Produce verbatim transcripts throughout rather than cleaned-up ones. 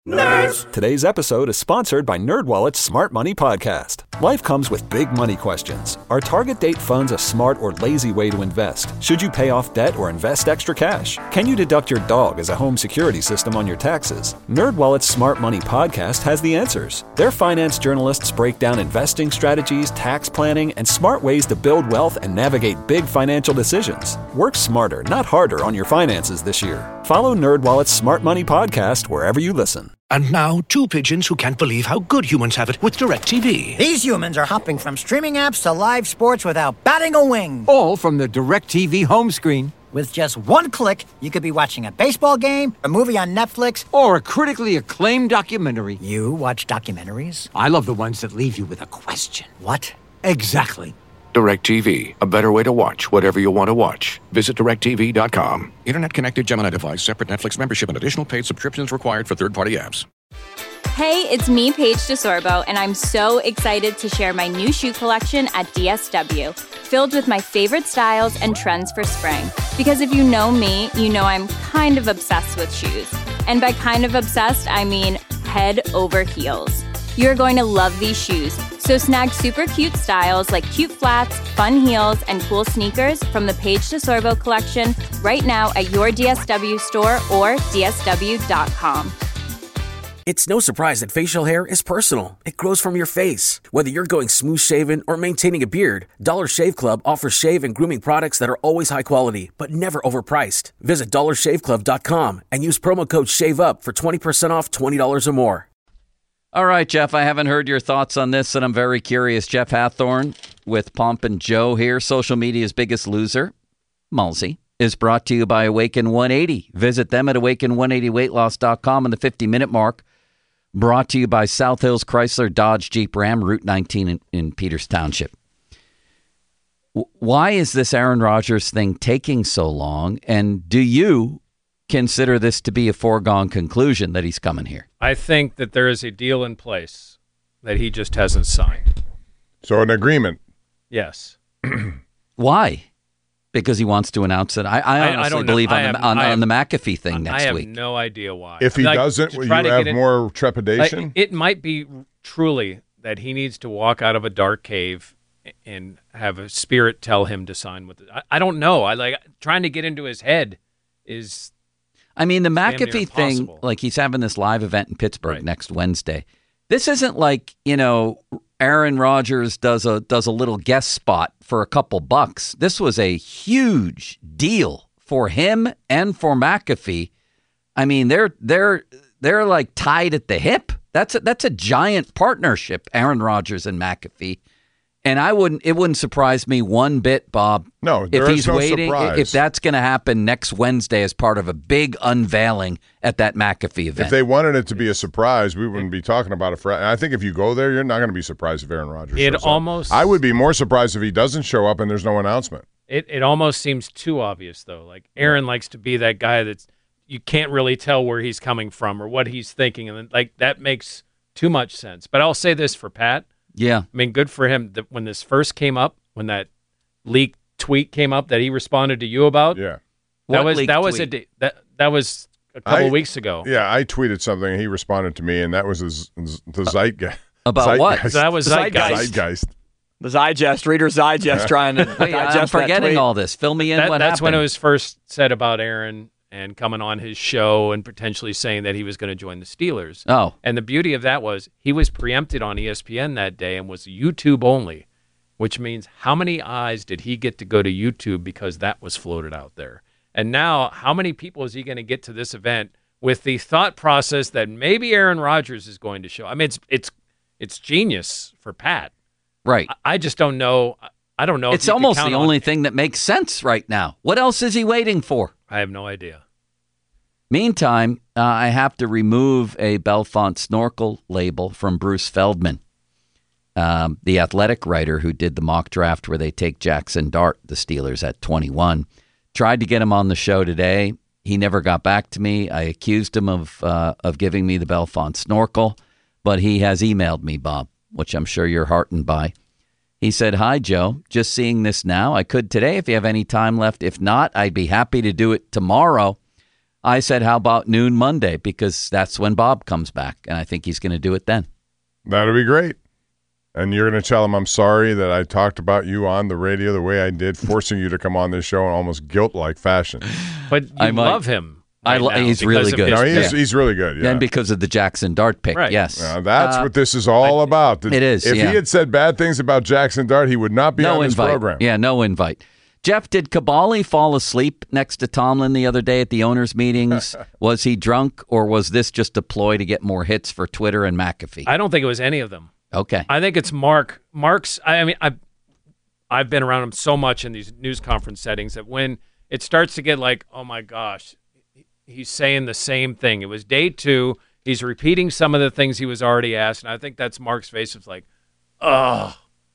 Nerds! Today's episode is sponsored by NerdWallet's Smart Money Podcast. Life comes with big money questions. Are target date funds a smart or lazy way to invest? Should you pay off debt or invest extra cash? Can you deduct your dog as a home security system on your taxes? NerdWallet's Smart Money Podcast has the answers. Their finance journalists break down investing strategies, tax planning, and smart ways to build wealth and navigate big financial decisions. Work smarter, not harder on your finances this year. Follow NerdWallet's Smart Money Podcast wherever you listen. And now, two pigeons who can't believe how good humans have it with DirecTV. These humans are hopping from streaming apps to live sports without batting a wing. All from the DirecTV home screen. With just one click, you could be watching a baseball game, a movie on Netflix, or a critically acclaimed documentary. You watch documentaries? I love the ones that leave you with a question. What? Exactly. DirecTV, a better way to watch whatever you want to watch. Visit direct T V dot com. Internet-connected Gemini device, separate Netflix membership, and additional paid subscriptions required for third-party apps. Hey, it's me, Paige DeSorbo, and I'm so excited to share my new shoe collection at D S W, filled with my favorite styles and trends for spring. Because if you know me, you know I'm kind of obsessed with shoes. And by kind of obsessed, I mean head over heels. You're going to love these shoes. So snag super cute styles like cute flats, fun heels, and cool sneakers from the Paige DeSorbo collection right now at your D S W store or D S W dot com. It's no surprise that facial hair is personal. It grows from your face. Whether you're going smooth shaven or maintaining a beard, Dollar Shave Club offers shave and grooming products that are always high quality, but never overpriced. Visit dollar shave club dot com and use promo code SHAVEUP for twenty percent off twenty dollars or more. All right, Jeff, I haven't heard your thoughts on this, and I'm very curious. Jeff Hathorn with Pomp and Joe here, social media's biggest loser, Mulsey, is brought to you by Awaken one eighty. Visit them at awaken one eighty weight loss dot com on the fifty-minute mark. Brought to you by South Hills Chrysler Dodge Jeep Ram, Route nineteen in, in Peters Township. W- why is this Aaron Rodgers thing taking so long, and do you consider this to be a foregone conclusion that he's coming here? I think that there is a deal in place that he just hasn't signed. So an agreement. Yes. Why? Because he wants to announce it. I, I honestly I don't believe on, have, the, on, have, on the McAfee thing next I have week. no idea why. If he like, doesn't, will you have in, more trepidation? Like, it might be truly that he needs to walk out of a dark cave and have a spirit tell him to sign with it. I, I don't know. I like trying to get into his head is. I mean, the McAfee thing, like he's having this live event in Pittsburgh right. next Wednesday. This isn't like, you know, Aaron Rodgers does a does a little guest spot for a couple bucks. This was a huge deal for him and for McAfee. I mean, they're they're they're like tied at the hip. That's a, that's a giant partnership, Aaron Rodgers and McAfee. And I wouldn't. It wouldn't surprise me one bit, Bob. No, there if is he's no waiting, surprise. if that's going to happen next Wednesday as part of a big unveiling at that McAfee event. If they wanted it to be a surprise, we wouldn't be talking about it. For, I think if you go there, you're not going to be surprised if Aaron Rodgers. It shows almost. Up. I would be more surprised if he doesn't show up and there's no announcement. It it almost seems too obvious though. Like Aaron likes to be that guy that's you can't really tell where he's coming from or what he's thinking, and then, like that makes too much sense. But I'll say this for Pat. Yeah. I mean, good for him that when this first came up, when that leaked tweet came up that he responded to you about. Yeah. That what was that was tweet? a that that was a couple I, weeks ago. Yeah, I tweeted something and he responded to me, and that was his, the zeitgeist. About zeitgeist. what? That was zeitgeist. Zeitgeist. The Zygest, Reader's Digest, trying to Wait, digest I'm forgetting all this. Fill me in. That, what that's happened? when it was first said about Aaron and coming on his show and potentially saying that he was going to join the Steelers. Oh. And the beauty of that was he was preempted on E S P N that day and was YouTube only, which means how many eyes did he get to go to YouTube because that was floated out there? And now how many people is he going to get to this event with the thought process that maybe Aaron Rodgers is going to show? I mean, it's it's it's genius for Pat. Right. I, I just don't know. I don't know. It's if you almost can count the on only thing that makes sense right now. What else is he waiting for? I have no idea. Meantime, uh, I have to remove a Belfont snorkel label from Bruce Feldman, um, the athletic writer who did the mock draft where they take Jackson Dart, the Steelers, at twenty-one. Tried to get him on the show today. He never got back to me. I accused him of uh, of giving me the Belfont snorkel, but he has emailed me, Bob, which I'm sure you're heartened by. He said, "Hi, Joe. Just seeing this now. I could today if you have any time left. If not, I'd be happy to do it tomorrow. I said, how about noon Monday? Because that's when Bob comes back, and I think he's going to do it then. That'll be great. And you're going to tell him I'm sorry that I talked about you on the radio the way I did, forcing you to come on this show in almost guilt-like fashion. But you I might, love him. I right lo- now he's because really of good. his- No, he's, Yeah. he's really good, yeah. And because of the Jackson Dart pick, Right. yes. Now, that's Uh, what this is all about. it is, If yeah. he had said bad things about Jackson Dart, he would not be no on this invite. program. Yeah, no invite. Jeff, did Kabali fall asleep next to Tomlin the other day at the owners' meetings? Was he drunk, or was this just a ploy to get more hits for Twitter and McAfee? I don't think it was any of them. Okay. I think it's Mark. Mark's. I mean, I've I've been around him so much in these news conference settings that when it starts to get like, oh my gosh, he's saying the same thing. It was day two. He's repeating some of the things he was already asked, and I think that's Mark's face. It's like, oh.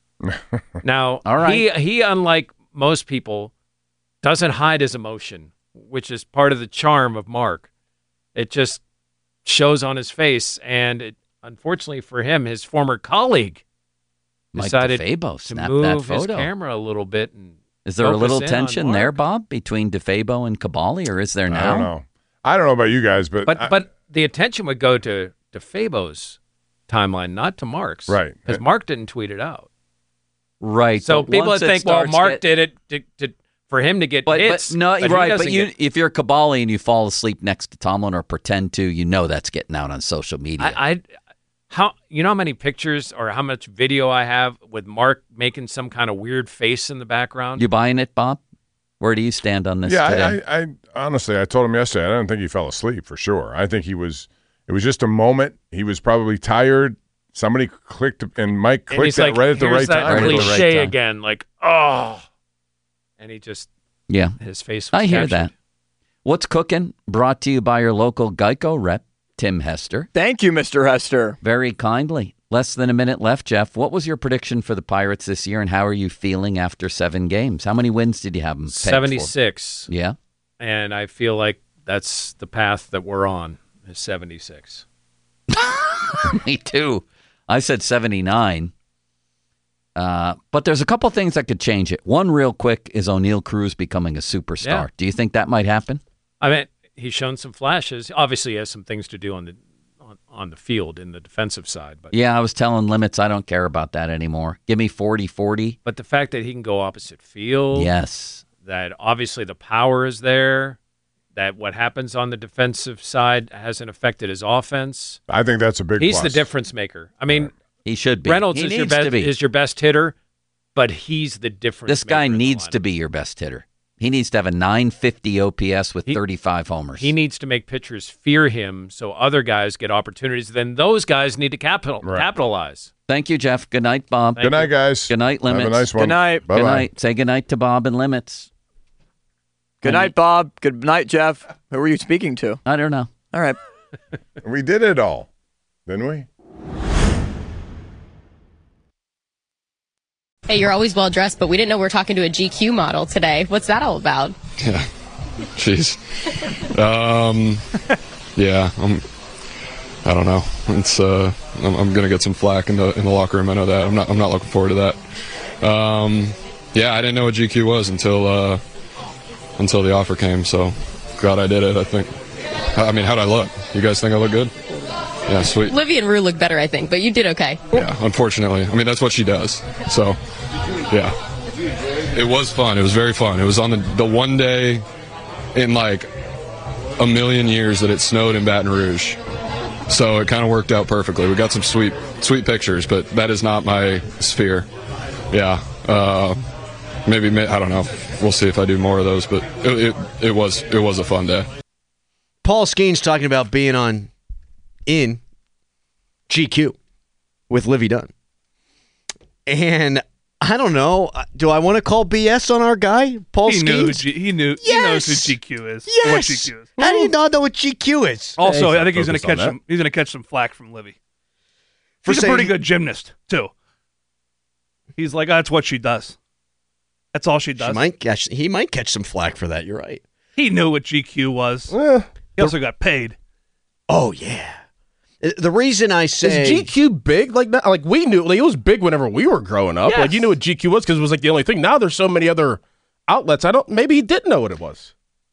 Now, All right. he he unlike most people doesn't hide his emotion, which is part of the charm of Mark. It just shows on his face, and it, unfortunately for him, his former colleague Mike decided DeFabo to snapped move that his photo. camera a little bit. And Is there a focus little in on tension there, Mark. Bob, between DeFabo and Kabali, or is there now? I don't know. I don't know about you guys, but But I- but the attention would go to DeFabo's timeline, not to Mark's, Right. Because Mark didn't tweet it out. Right. So but people once that it think, well, starts Mark get- did it to, to, for him to get But, hits. but no, but he right. But doesn't you, get- if you're Kabali and you fall asleep next to Tomlin or pretend to, you know that's getting out on social media. I, I how you know how many pictures or how much video I have with Mark making some kind of weird face in the background. You buying it, Bob? Where do you stand on this yeah, today? I, I, I honestly, I told him yesterday, I don't think he fell asleep for sure. I think he was, it was just a moment. He was probably tired. Somebody clicked, and Mike And clicked he's that like, right at the here's right that time. Right at the right cliche time. again, like oh, and he just yeah, his face. Was I hear captured. that. What's cooking? Brought to you by your local Geico rep, Tim Hester. Thank you, Mister Hester. Very kindly. Less than a minute left, Jeff. What was your prediction for the Pirates this year, and how are you feeling after seven games? How many wins did you have them? pegged for? seventy-six. Yeah. And I feel like that's the path that we're on is seventy-six. Me too. I said seventy-nine. Uh, but there's a couple things that could change it. One real quick is O'Neal Cruz becoming a superstar. Yeah. Do you think that might happen? I mean, he's shown some flashes. Obviously, he has some things to do on the on, on the field in the defensive side. But Yeah, I was telling Limits I don't care about that anymore. Give me forty forty. but the fact that he can go opposite field, Yes. that obviously the power is there, that what happens on the defensive side hasn't affected his offense. I think that's a big He's plus. the difference maker. I mean, He should be. Reynolds he is needs your best to be. is your best hitter, but he's the difference. This guy maker in the needs lineup. to be your best hitter. He needs to have a nine fifty O P S with He- thirty-five homers. He needs to make pitchers fear him so other guys get opportunities. Then those guys need to capital Right. capitalize. Thank you, Jeff. Good night, Bob. Good night, guys. Good night, Limits. Have a nice one. Good night. Bye-bye. Good night. Say good night to Bob and Limits. Good night, Bob. Good night, Jeff. Who were you speaking to? I don't know. All right. We did it all, didn't we? Hey, you're always well dressed, but we didn't know we were talking to a G Q model today. What's that all about? Yeah. Jeez. Um, yeah. I'm, I don't know. It's uh, I'm, I'm gonna get some flack in the in the locker room. I know that. I'm not. I'm not looking forward to that. Um, yeah, I didn't know what G Q was until uh, until the offer came. So glad I did it. I think. I mean, how'd I look? You guys think I look good? Yeah, sweet. Livy and Rue look better, I think, but you did okay. Yeah, unfortunately. I mean, that's what she does. So, yeah. It was fun. It was very fun. It was on the, the one day in like a million years that it snowed in Baton Rouge. So it kind of worked out perfectly. We got some sweet, sweet pictures, but that is not my sphere. Yeah. Uh, maybe, I don't know. We'll see if I do more of those, but it, it, it was, it was a fun day. Paul Skeen's talking about being on in G Q with Livy Dunn. And I don't know. Do I want to call B S on our guy, Paul He knew who Skeens? G- he knew. He knows who G Q is. Yes. What G Q is. How do you not know what G Q is? Also, Hey, I think he's going to focus on catch that. some. He's going to catch some flack from Livy. For He's a saying pretty he- good gymnast too. He's like, oh, that's what she does. That's all she does. She might catch, he might catch some flack for that. You're right. He knew what G Q was. he also got paid. Oh, yeah. The reason I say is G Q big? Like, not, like we knew like, it was big whenever we were growing up. Yes. Like you knew what G Q was because it was like the only thing. Now there's so many other outlets. I don't. Maybe he didn't know what it was.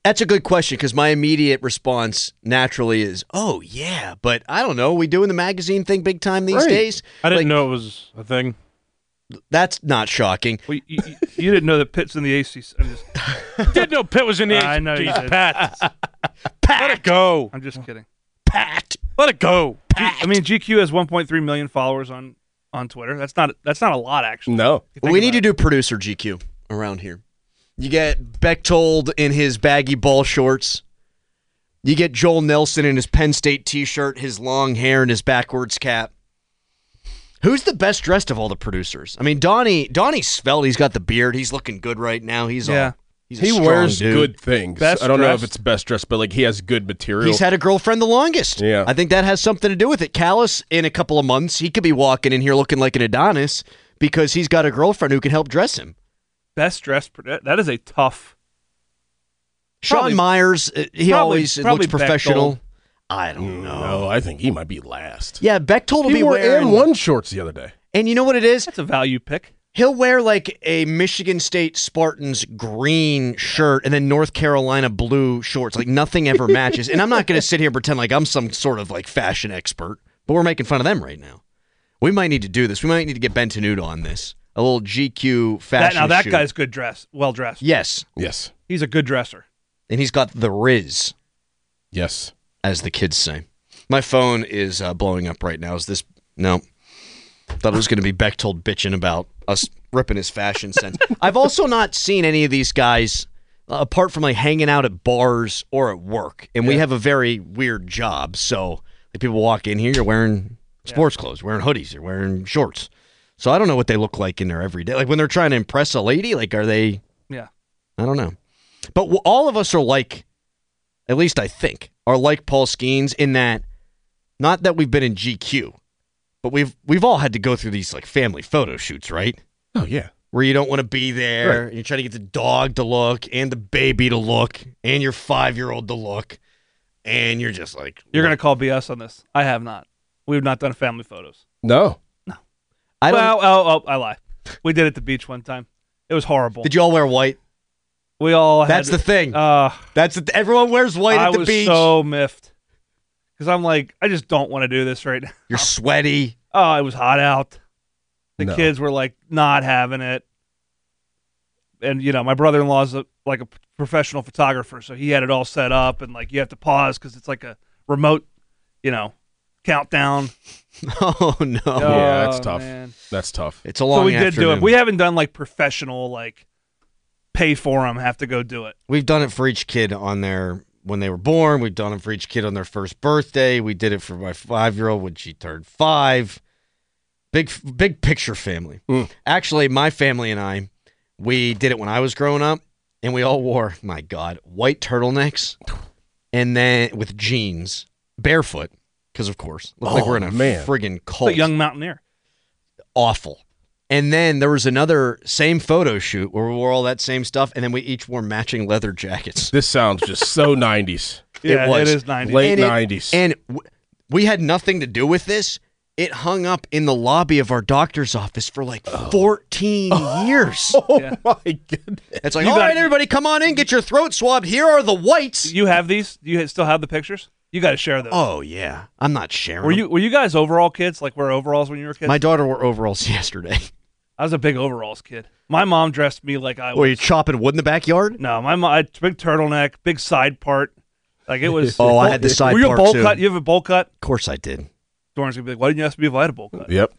That's a good question because my immediate response naturally is, oh, yeah, but I don't know. Are we doing the magazine thing big time these Right. days? I didn't Like, know it was a thing. That's not shocking. Well, you, you, you didn't know that Pitt's in the A C C. I'm just, Didn't know Pitt was in the I know you Jesus, did. Pat. Pat. Let it go. I'm just kidding. Pat. Let it go. G- I mean, G Q has one point three million followers on, on Twitter. That's not that's not a lot, actually. No. We need to do producer G Q around here. You get Bechtold in his baggy ball shorts. You get Joel Nelson in his Penn State T-shirt, his long hair, and his backwards cap. Who's the best dressed of all the producers? I mean, Donnie. Donnie's svelte. He's got the beard. He's looking good right now. He's Yeah. all, he's a He strong wears dude. good things. Best I don't know if dressed? it's best dressed, but like he has good material. He's had a girlfriend the longest. Yeah. I think that has something to do with it. Callis, in a couple of months, he could be walking in here looking like an Adonis because he's got a girlfriend who can help dress him. Best dressed. pro- That is a tough. Sean Probably- Myers, uh, he probably- always probably looks professional. Bechtold. I don't know. No, I think he might be last. Yeah, Bechtold will He be wore wearing. and one shorts the other day. And you know what it is? That's a value pick. He'll wear like a Michigan State Spartans green shirt and then North Carolina blue shorts. Like nothing ever matches. And I'm not going to sit here and pretend like I'm some sort of like fashion expert, but we're making fun of them right now. We might need to do this. We might need to get Ben Tenuta on this. A little G Q That, fashion now that shoot. guy's good dressed, well dressed. Yes. Yes. He's a good dresser. And he's got the Riz, Yes. as the kids say. My phone is uh, blowing up right now. Is this? No. Thought it was going to be Bechtold bitching about us ripping his fashion sense. I've also not seen any of these guys, uh, apart from like hanging out at bars or at work. And we have a very weird job. So like, people walk in here, you're wearing sports clothes, wearing hoodies, you're wearing shorts. So I don't know what they look like in there every day. Like when they're trying to impress a lady, like are they? Yeah. I don't know. But w- all of us are like, at least I think, are like Paul Skeens in that, not that we've been in G Q, but we've we've all had to go through these like family photo shoots, right? Oh, yeah. Where you don't want to be there, Right. and you're trying to get the dog to look, and the baby to look, and your five-year-old to look, and you're just like, You're going to call B S on this. I have not. We've not done family photos. No. I don't. well, oh, oh, I lie. We did it at the beach one time. It was horrible. Did you all wear white? We all. That's had, the thing. Uh, That's the, everyone wears white I at the was beach. so miffed because I'm like, I just don't want to do this right now. You're sweaty. Oh, it was hot out. The No. kids were like not having it, and you know, my brother-in-law's a, like a professional photographer, so he had it all set up, and like you have to pause because it's like a remote, you know, countdown. Oh no. yeah, that's Oh, tough. man. That's tough. It's a long So we did do afternoon. it. We haven't done like professional, like pay for them, have to go do it. We've done it for each kid on their when they were born. We've done it for each kid on their first birthday. We did it for my five-year-old when she turned five. Big, big picture family. Mm. Actually, my family and I, we did it when I was growing up, and we all wore, my God, white turtlenecks, and then with jeans, barefoot, because of course, looked like Oh, we're in a man. friggin' It's cult. like young mountaineer. Awful. And then there was another same photo shoot where we wore all that same stuff, and then we each wore matching leather jackets. This sounds just so nineties. Yeah, it was. it is nineties. Late And it- nineties. And w- we had nothing to do with this. It hung up in the lobby of our doctor's office for like fourteen years. Oh, Yeah. my goodness. It's like, You all got- right, everybody, come on in, get your throat swabbed. Here are the whites. You have these? Do you still have the pictures? You got to share those. Oh, yeah. I'm not sharing. Were them. you Were you guys overall kids? Like wear overalls when you were kids? My daughter wore overalls yesterday. I was a big overalls kid. My mom dressed me like I was. Were you chopping wood in the backyard? No, my mom. I had big turtleneck, big side part. Like it was. Oh, I had the side Were you a part, bowl too. cut? You have a bowl cut? Of course I did. Dorn's gonna be like, why didn't you ask me if I had a bowl cut? Yep.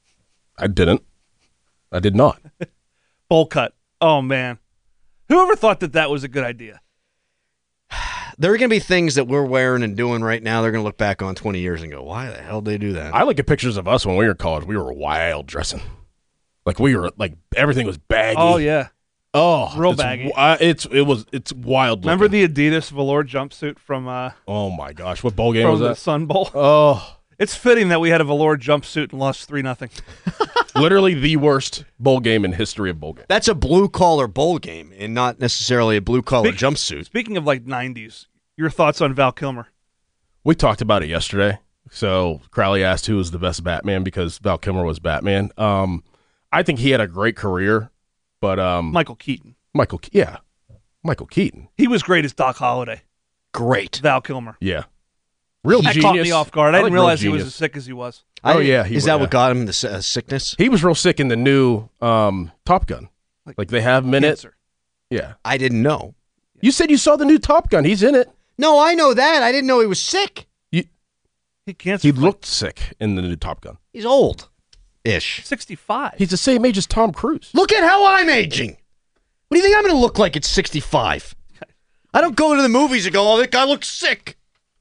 I didn't. I did not. Bowl cut. Oh man, whoever thought that that was a good idea? There are going to be things that we're wearing and doing right now they're going to look back on twenty years and go, why the hell did they do that? I look at pictures of us when we were in college. We were wild dressing. Like we were like everything was baggy. Oh yeah, Oh, Real it's, baggy. Uh, it's it was it's wild. remember looking. the Adidas velour jumpsuit from uh Oh my gosh, what bowl game from was the that? Sun Bowl? Oh, It's fitting that we had a velour jumpsuit and lost three nothing. literally the worst bowl game in history of bowl games. That's a blue-collar bowl game and not necessarily a blue-collar Speak- jumpsuit. Speaking of like nineties, your thoughts on Val Kilmer? We talked about it yesterday. So Crowley asked who was the best Batman because Val Kilmer was Batman. Um, I think he had a great career, but um, Michael Keaton. Michael, Ke- yeah, Michael Keaton. He was great as Doc Holliday. Great. Val Kilmer. Yeah. Real that genius. caught me off guard. I, I didn't like real realize he was genius. as sick as he was. Oh, I- yeah. he Is was, that yeah. what got him the uh, sickness? He was real sick in the new um, Top Gun. Like, like they have him in it. Yeah. I didn't know. You said you saw the new Top Gun. He's in it. No, I know that. I didn't know he was sick. You, he cancer. He looked sick in the new Top Gun. He's old. Ish. sixty-five. He's the same age as Tom Cruise. Look at how I'm aging. What do you think I'm going to look like at sixty-five? I don't go into the movies and go, oh, that guy looks sick.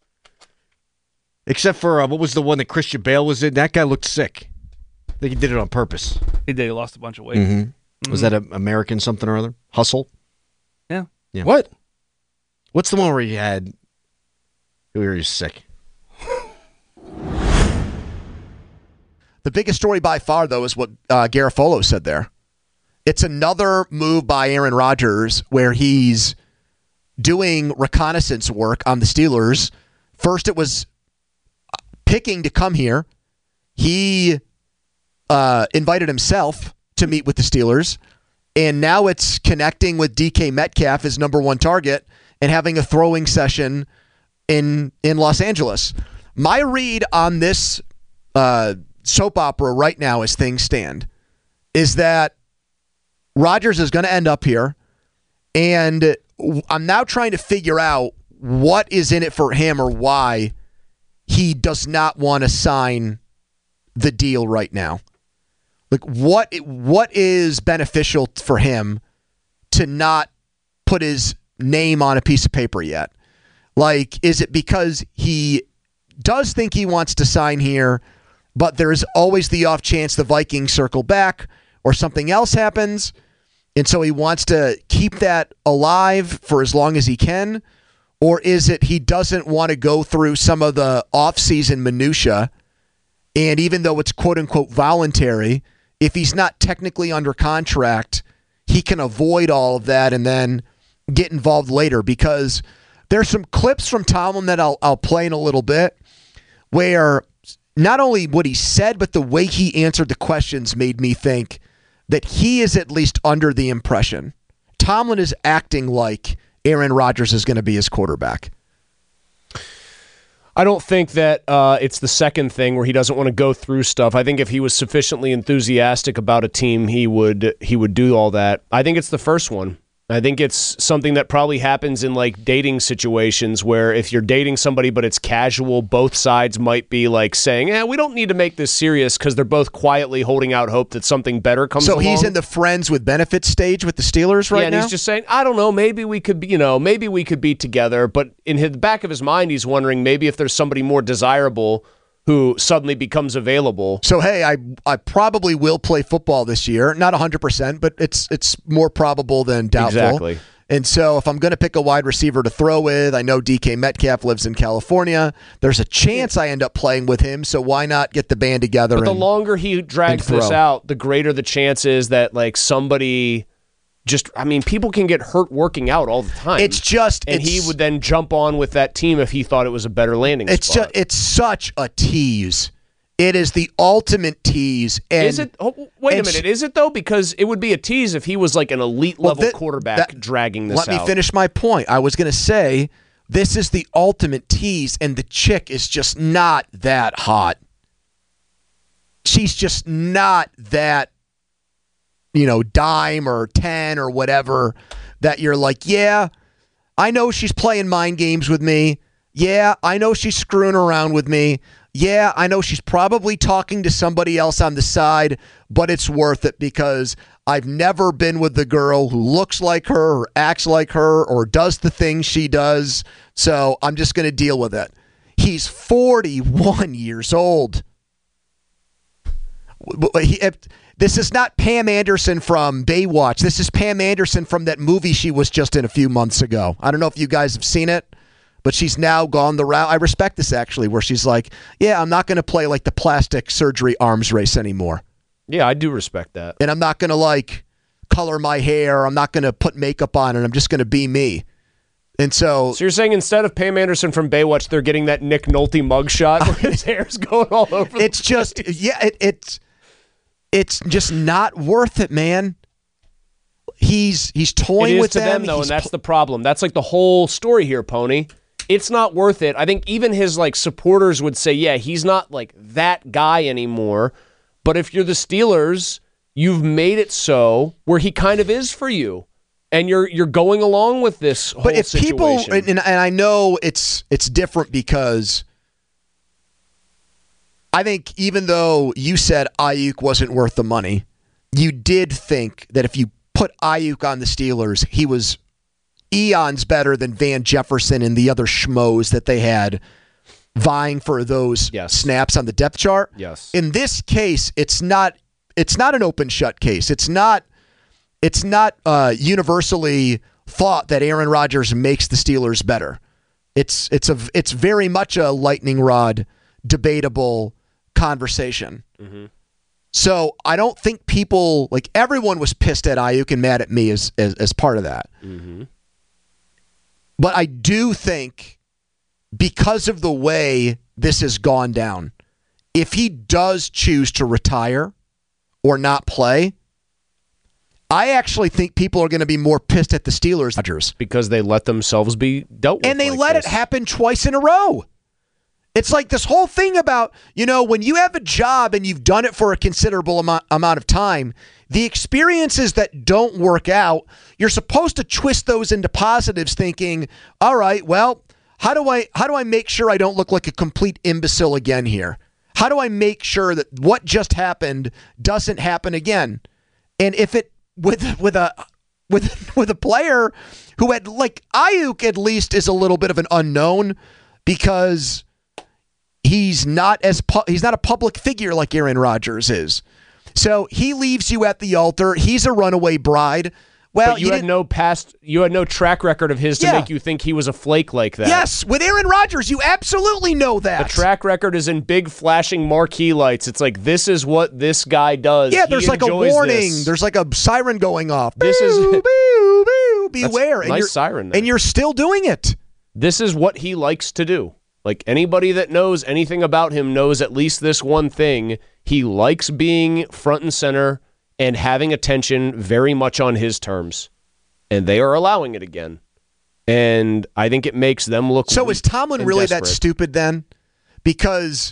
Except for, uh, what was the one that Christian Bale was in? That guy looked sick. I think he did it on purpose. He did. He lost a bunch of weight. Mm-hmm. Mhm. Was that an American something or other? Hustle? Yeah. Yeah. What? What's the one where he had, where he was sick? The biggest story by far, though, is what uh, Garofalo said there. It's another move by Aaron Rodgers where he's doing reconnaissance work on the Steelers. First, it was picking to come here. He uh, invited himself to meet with the Steelers, and now it's connecting with D K Metcalf, his number one target, and having a throwing session in in Los Angeles. My read on this uh, soap opera right now, as things stand, is that Rodgers is going to end up here, and I'm now trying to figure out what is in it for him or why he does not want to sign the deal right now. Like, what what is beneficial for him to not put his name on a piece of paper yet? Like, is it because he does think he wants to sign here, but there's always the off chance the Vikings circle back or something else happens, and so he wants to keep that alive for as long as he can? Or is it he doesn't want to go through some of the off-season minutia, and even though it's quote-unquote voluntary, if he's not technically under contract, he can avoid all of that and then get involved later? Because there's some clips from Tomlin that I'll, I'll play in a little bit where not only what he said, but the way he answered the questions made me think that he is at least under the impression Tomlin is acting like Aaron Rodgers is going to be his quarterback. I don't think that uh, it's the second thing where he doesn't want to go through stuff. I think if he was sufficiently enthusiastic about a team, he would he would do all that. I think it's the first one. I think it's something that probably happens in like dating situations where if you're dating somebody but it's casual, both sides might be like saying, "Eh, we don't need to make this serious," because they're both quietly holding out hope that something better comes so along. So he's in the friends with benefits stage with the Steelers right yeah, and now? he's just saying, I don't know, maybe we could be, you know, maybe we could be together. But in his, the back of his mind, he's wondering maybe if there's somebody more desirable who suddenly becomes available. So, hey, I I probably will play football this year. Not one hundred percent, but it's it's more probable than doubtful. Exactly. And so if I'm going to pick a wide receiver to throw with, I know D K Metcalf lives in California. There's a chance I end up playing with him, so why not get the band together? But the and, longer he drags and this throw. out, the greater the chance is that like somebody just, I mean, people can get hurt working out all the time. It's just, and it's, he would then jump on with that team if he thought it was a better landing It's spot. just, it's such a tease. It is the ultimate tease. And, is it? Oh, wait a and- minute. Is it though? Because it would be a tease if he was like an elite level Well, thi- quarterback that- dragging this Let out. me finish my point. I was going to say this is the ultimate tease, and the chick is just not that hot. She's just not that, you know, dime or ten or whatever that you're like, yeah, I know she's playing mind games with me. Yeah, I know she's screwing around with me. Yeah, I know she's probably talking to somebody else on the side, but it's worth it because I've never been with the girl who looks like her or acts like her or does the things she does, so I'm just going to deal with it. He's forty-one years old. He, this is not Pam Anderson from Baywatch. This is Pam Anderson from that movie she was just in a few months ago. I don't know if you guys have seen it, but she's now gone the route. I respect this, actually, where she's like, yeah, I'm not going to play like the plastic surgery arms race anymore. Yeah, I do respect that. And I'm not going to like color my hair. I'm not going to put makeup on it. I'm just going to be me. And so, So you're saying instead of Pam Anderson from Baywatch, they're getting that Nick Nolte mugshot where his hair's going all over the it's just, yeah, it, it's, it's just not worth it, man. he's he's It toying is with to them, them though, He's and that's the problem. That's like the whole story here, Pony. It's not worth it. I think even his like supporters would say, yeah, he's not like that guy anymore. But if you're the Steelers, you've made it so where he kind of is for you, and you're you're going along with this whole But if situation. people, and, and I know it's it's different because I think even though you said Ayuk wasn't worth the money, you did think that if you put Ayuk on the Steelers, he was eons better than Van Jefferson and the other schmoes that they had vying for those yes. snaps on the depth chart. Yes. In this case, it's not it's not an open shut case. It's not it's not uh, universally thought that Aaron Rodgers makes the Steelers better. It's it's a it's very much a lightning rod debatable conversation. Mm-hmm. So I don't think people like everyone was pissed at Ayuk and mad at me as as, as part of that. Mm-hmm. But I do think because of the way this has gone down, if he does choose to retire or not play, I actually think people are going to be more pissed at the Steelers Rodgers because they let themselves be dealt with. and they like let this. it happen twice in a row. It's like this whole thing about, you know, when you have a job and you've done it for a considerable amount, amount of time, the experiences that don't work out, you're supposed to twist those into positives thinking, all right, well, how do I how do I make sure I don't look like a complete imbecile again here? How do I make sure that what just happened doesn't happen again? And if it with with a with with a player who had like Ayuk at least is a little bit of an unknown because he's not as pu- he's not a public figure like Aaron Rodgers is. So he leaves you at the altar. He's a runaway bride. Well, but you had no past, you had no track record of his to Yeah. make you think he was a flake like that. Yes, with Aaron Rodgers, you absolutely know that. The track record is in big flashing marquee lights. It's like, this is what this guy does. Yeah, He there's like a enjoys warning. this. There's like a siren going off. This boo, is boo, boo, beware. That's and nice you're, siren there. And you're still doing it. This is what he likes to do. Like anybody that knows anything about him knows at least this one thing. He likes being front and center and having attention very much on his terms. And they are allowing it again. And I think it makes them look So weak is Tomlin and really that desperate. stupid then? Because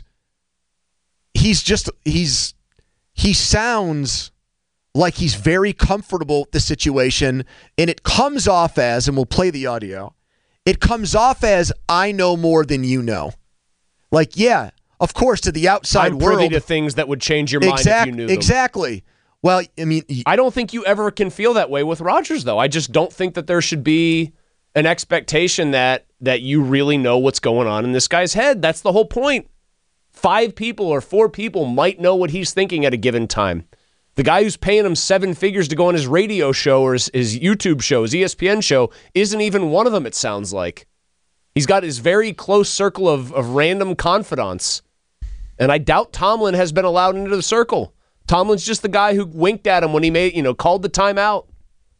he's just he's he sounds like he's very comfortable with the situation, and it comes off as, and we'll play the audio, it comes off as I know more than you know. Like, yeah, of course, to the outside I'm privy world, to things that would change your mind exact, if you knew them. Exactly. Well, I mean, I don't think you ever can feel that way with Rodgers, though. I just don't think that there should be an expectation that that you really know what's going on in this guy's head. That's the whole point. Five people or four people might know what he's thinking at a given time. The guy who's paying him seven figures to go on his radio show or his, his YouTube show, his E S P N show, isn't even one of them, it sounds like. He's got his very close circle of, of random confidants. And I doubt Tomlin has been allowed into the circle. Tomlin's just the guy who winked at him when he made, you know, called the timeout.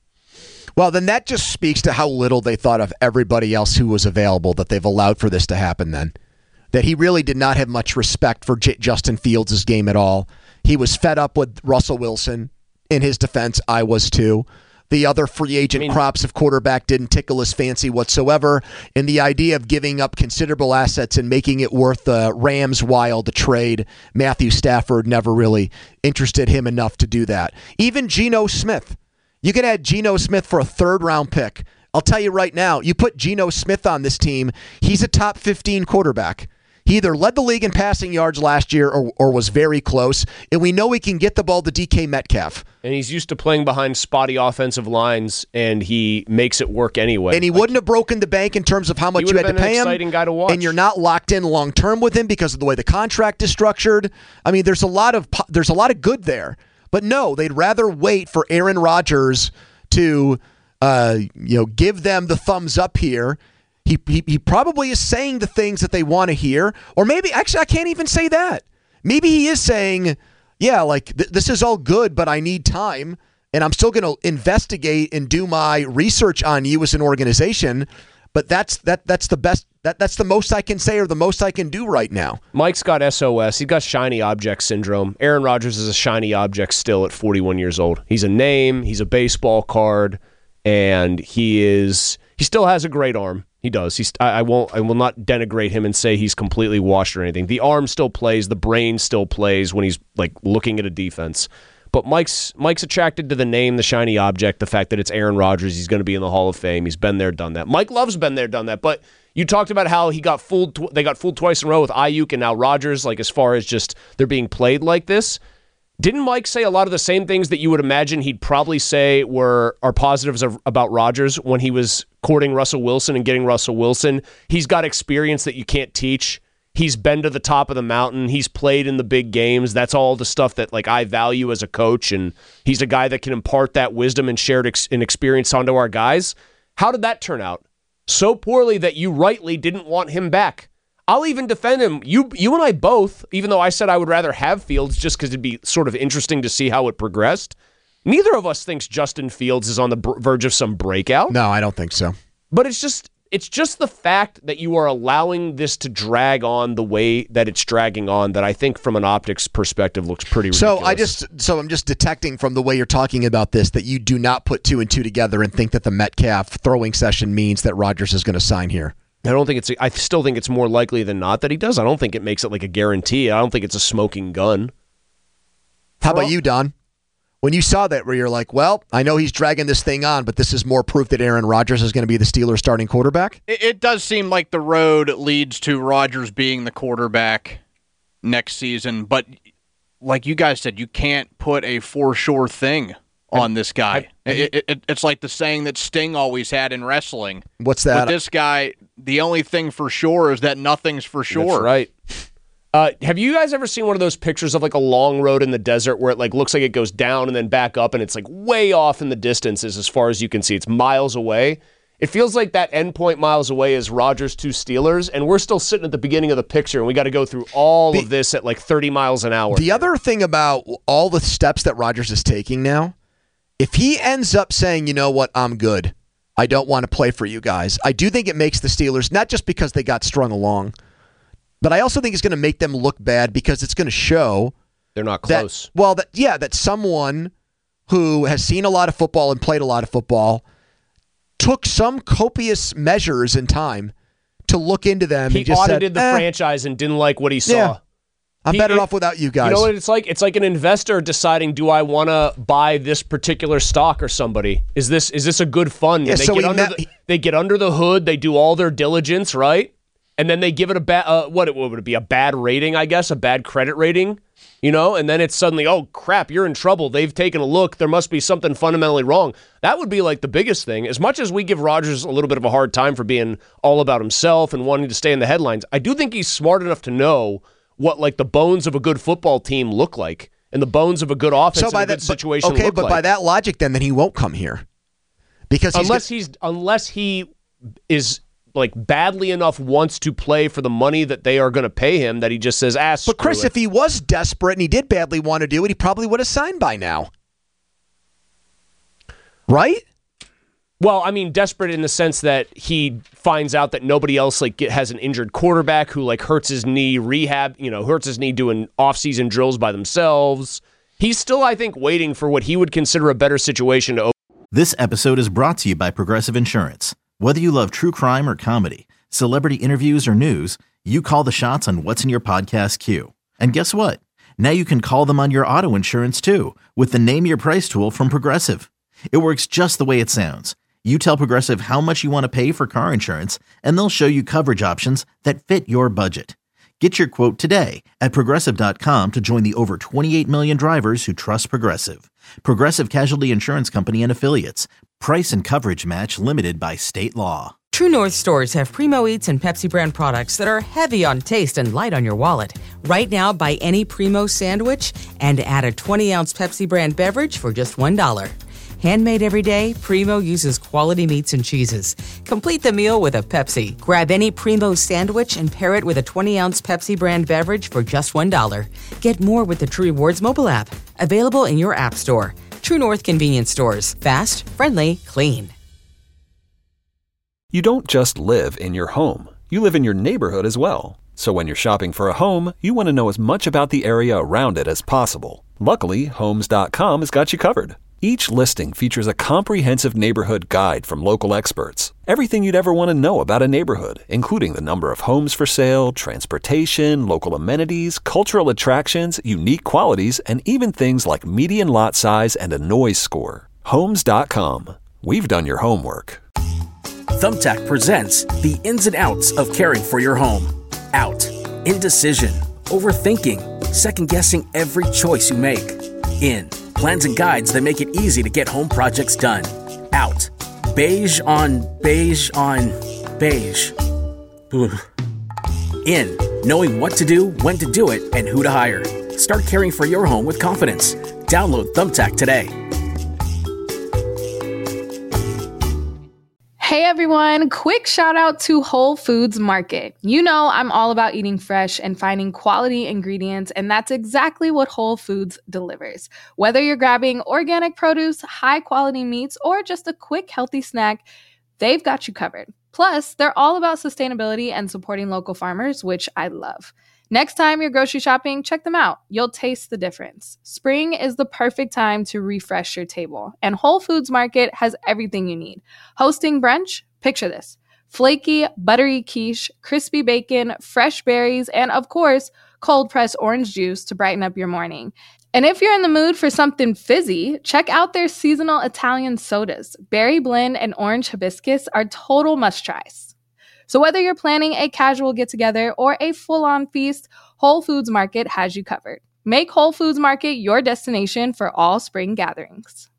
Well, then that just speaks to how little they thought of everybody else who was available that they've allowed for this to happen then. That he really did not have much respect for J- Justin Fields' game at all. He was fed up with Russell Wilson. In his defense, I was too. The other free agent I mean, crops of quarterback didn't tickle his fancy whatsoever. And the idea of giving up considerable assets and making it worth the Rams while to trade Matthew Stafford never really interested him enough to do that. Even Geno Smith. You could add Geno Smith for a third-round pick. I'll tell you right now, you put Geno Smith on this team, he's a top fifteen quarterback. He either led the league in passing yards last year or, or was very close, and we know he can get the ball to D K Metcalf. And he's used to playing behind spotty offensive lines, and he makes it work anyway. And he like, wouldn't have broken the bank in terms of how much you had to pay him. Exciting guy to watch. And you're not locked in long term with him because of the way the contract is structured. I mean, there's a lot of there's a lot of good there. But no, they'd rather wait for Aaron Rodgers to uh, you know give them the thumbs up here. He, he he probably is saying the things that they want to hear. Or maybe, actually, I can't even say that. Maybe he is saying, yeah, like, th- this is all good, but I need time, and I'm still going to investigate and do my research on you as an organization, but that's that that's the best That that's the most I can say or the most I can do right now. Mike's got S O S. He's got shiny object syndrome. Aaron Rodgers is a shiny object still at forty-one years old. He's a name. He's a baseball card, and he is. He still has a great arm. He does. He's. I, I won't. I will not denigrate him and say he's completely washed or anything. The arm still plays. The brain still plays when he's like looking at a defense. But Mike's Mike's attracted to the name, the shiny object, the fact that it's Aaron Rodgers. He's going to be in the Hall of Fame. He's been there, done that. Mike Love's been there, done that. But you talked about how he got fooled. Tw- they got fooled twice in a row with Ayuk and now Rodgers. Like as far as just they're being played like this. Didn't Mike say a lot of the same things that you would imagine he'd probably say were are positives of, about Rodgers when he was courting Russell Wilson and getting Russell Wilson? He's got experience that you can't teach. He's been to the top of the mountain. He's played in the big games. That's all the stuff that like I value as a coach, and he's a guy that can impart that wisdom and shared ex- and experience onto our guys. How did that turn out? So poorly that you rightly didn't want him back. I'll even defend him. You you and I both, even though I said I would rather have Fields just because it'd be sort of interesting to see how it progressed, neither of us thinks Justin Fields is on the b- verge of some breakout. No, I don't think so. But it's just it's just the fact that you are allowing this to drag on the way that it's dragging on that I think from an optics perspective looks pretty ridiculous. So I just so I'm just detecting from the way you're talking about this that you do not put two and two together and think that the Metcalf throwing session means that Rodgers is going to sign here. I don't think it's. I still think it's more likely than not that he does. I don't think it makes it like a guarantee. I don't think it's a smoking gun. How about you, Don? When you saw that, where you're like, well, I know he's dragging this thing on, but this is more proof that Aaron Rodgers is going to be the Steelers' starting quarterback? It, it does seem like the road leads to Rodgers being the quarterback next season, but like you guys said, you can't put a for sure thing on this guy. I, it, it, it's like the saying that Sting always had in wrestling. What's that? With this guy, the only thing for sure is that nothing's for sure. That's right. Uh, have you guys ever seen one of those pictures of like a long road in the desert where it like looks like it goes down and then back up and it's like way off in the distances as far as you can see? It's miles away. It feels like that endpoint miles away is Rodgers to Steelers, and we're still sitting at the beginning of the picture, and we got to go through all the, of this at like thirty miles an hour. The other thing about all the steps that Rodgers is taking now, if he ends up saying, you know what, I'm good, I don't want to play for you guys, I do think it makes the Steelers, not just because they got strung along, but I also think it's going to make them look bad because it's going to show they're not close. That, well, that yeah, that someone who has seen a lot of football and played a lot of football took some copious measures in time to look into them. He and just audited said, the eh, franchise and didn't like what he saw. Yeah. I'm He- better it- off without you guys. You know what it's like? It's like an investor deciding, do I want to buy this particular stock or somebody? Is this is this a good fund? Yeah, And they, so get he under met- the, they get under the hood, they do all their diligence, right? And then they give it a bad, uh, what, what would it be, a bad rating, I guess, a bad credit rating, you know? And then it's suddenly, oh, crap, you're in trouble. They've taken a look. There must be something fundamentally wrong. That would be like the biggest thing. As much as we give Rodgers a little bit of a hard time for being all about himself and wanting to stay in the headlines, I do think he's smart enough to know what like the bones of a good football team look like and the bones of a good offense so in by a good that, situation okay, look but like. by that logic, then then he won't come here because he's unless he's unless he is like badly enough wants to play for the money that they are going to pay him that he just says, ah, But Chris, screw it. if he was desperate and he did badly want to do it, he probably would have signed by now. Right? Well, I mean, desperate in the sense that he finds out that nobody else like get, has an injured quarterback who like hurts his knee, rehab, you know, hurts his knee doing off-season drills by themselves. He's still, I think, waiting for what he would consider a better situation to open. This episode is brought to you by Progressive Insurance. Whether you love true crime or comedy, celebrity interviews or news, you call the shots on what's in your podcast queue. And guess what? Now you can call them on your auto insurance too with the Name Your Price tool from Progressive. It works just the way it sounds. You tell Progressive how much you want to pay for car insurance, and they'll show you coverage options that fit your budget. Get your quote today at Progressive dot com to join the over twenty-eight million drivers who trust Progressive. Progressive Casualty Insurance Company and Affiliates. Price and coverage match limited by state law. True North stores have Primo Eats and Pepsi brand products that are heavy on taste and light on your wallet. Right now, buy any Primo sandwich and add a twenty-ounce Pepsi brand beverage for just one dollar. Handmade every day, Primo uses quality meats and cheeses. Complete the meal with a Pepsi. Grab any Primo sandwich and pair it with a twenty-ounce Pepsi brand beverage for just one dollar. Get more with the True Rewards mobile app. Available in your app store. True North convenience stores. Fast, friendly, clean. You don't just live in your home. You live in your neighborhood as well. So when you're shopping for a home, you want to know as much about the area around it as possible. Luckily, Homes dot com has got you covered. Each listing features a comprehensive neighborhood guide from local experts. Everything you'd ever want to know about a neighborhood, including the number of homes for sale, transportation, local amenities, cultural attractions, unique qualities, and even things like median lot size and a noise score. Homes dot com. We've done your homework. Thumbtack presents the ins and outs of caring for your home. Out. Indecision. Overthinking. Second-guessing every choice you make. In. Plans and guides that make it easy to get home projects done. Out. Beige on beige on beige. Ugh. In. Knowing what to do, when to do it, and who to hire. Start caring for your home with confidence. Download Thumbtack today. Hey everyone, quick shout out to Whole Foods Market. You know I'm all about eating fresh and finding quality ingredients, and that's exactly what Whole Foods delivers. Whether you're grabbing organic produce, high quality meats, or just a quick healthy snack, they've got you covered. Plus, they're all about sustainability and supporting local farmers, which I love. Next time you're grocery shopping, check them out. You'll taste the difference. Spring is the perfect time to refresh your table, and Whole Foods Market has everything you need. Hosting brunch? Picture this. Flaky, buttery quiche, crispy bacon, fresh berries, and of course, cold-pressed orange juice to brighten up your morning. And if you're in the mood for something fizzy, check out their seasonal Italian sodas. Berry blend and orange hibiscus are total must-tries. So whether you're planning a casual get-together or a full-on feast, Whole Foods Market has you covered. Make Whole Foods Market your destination for all spring gatherings.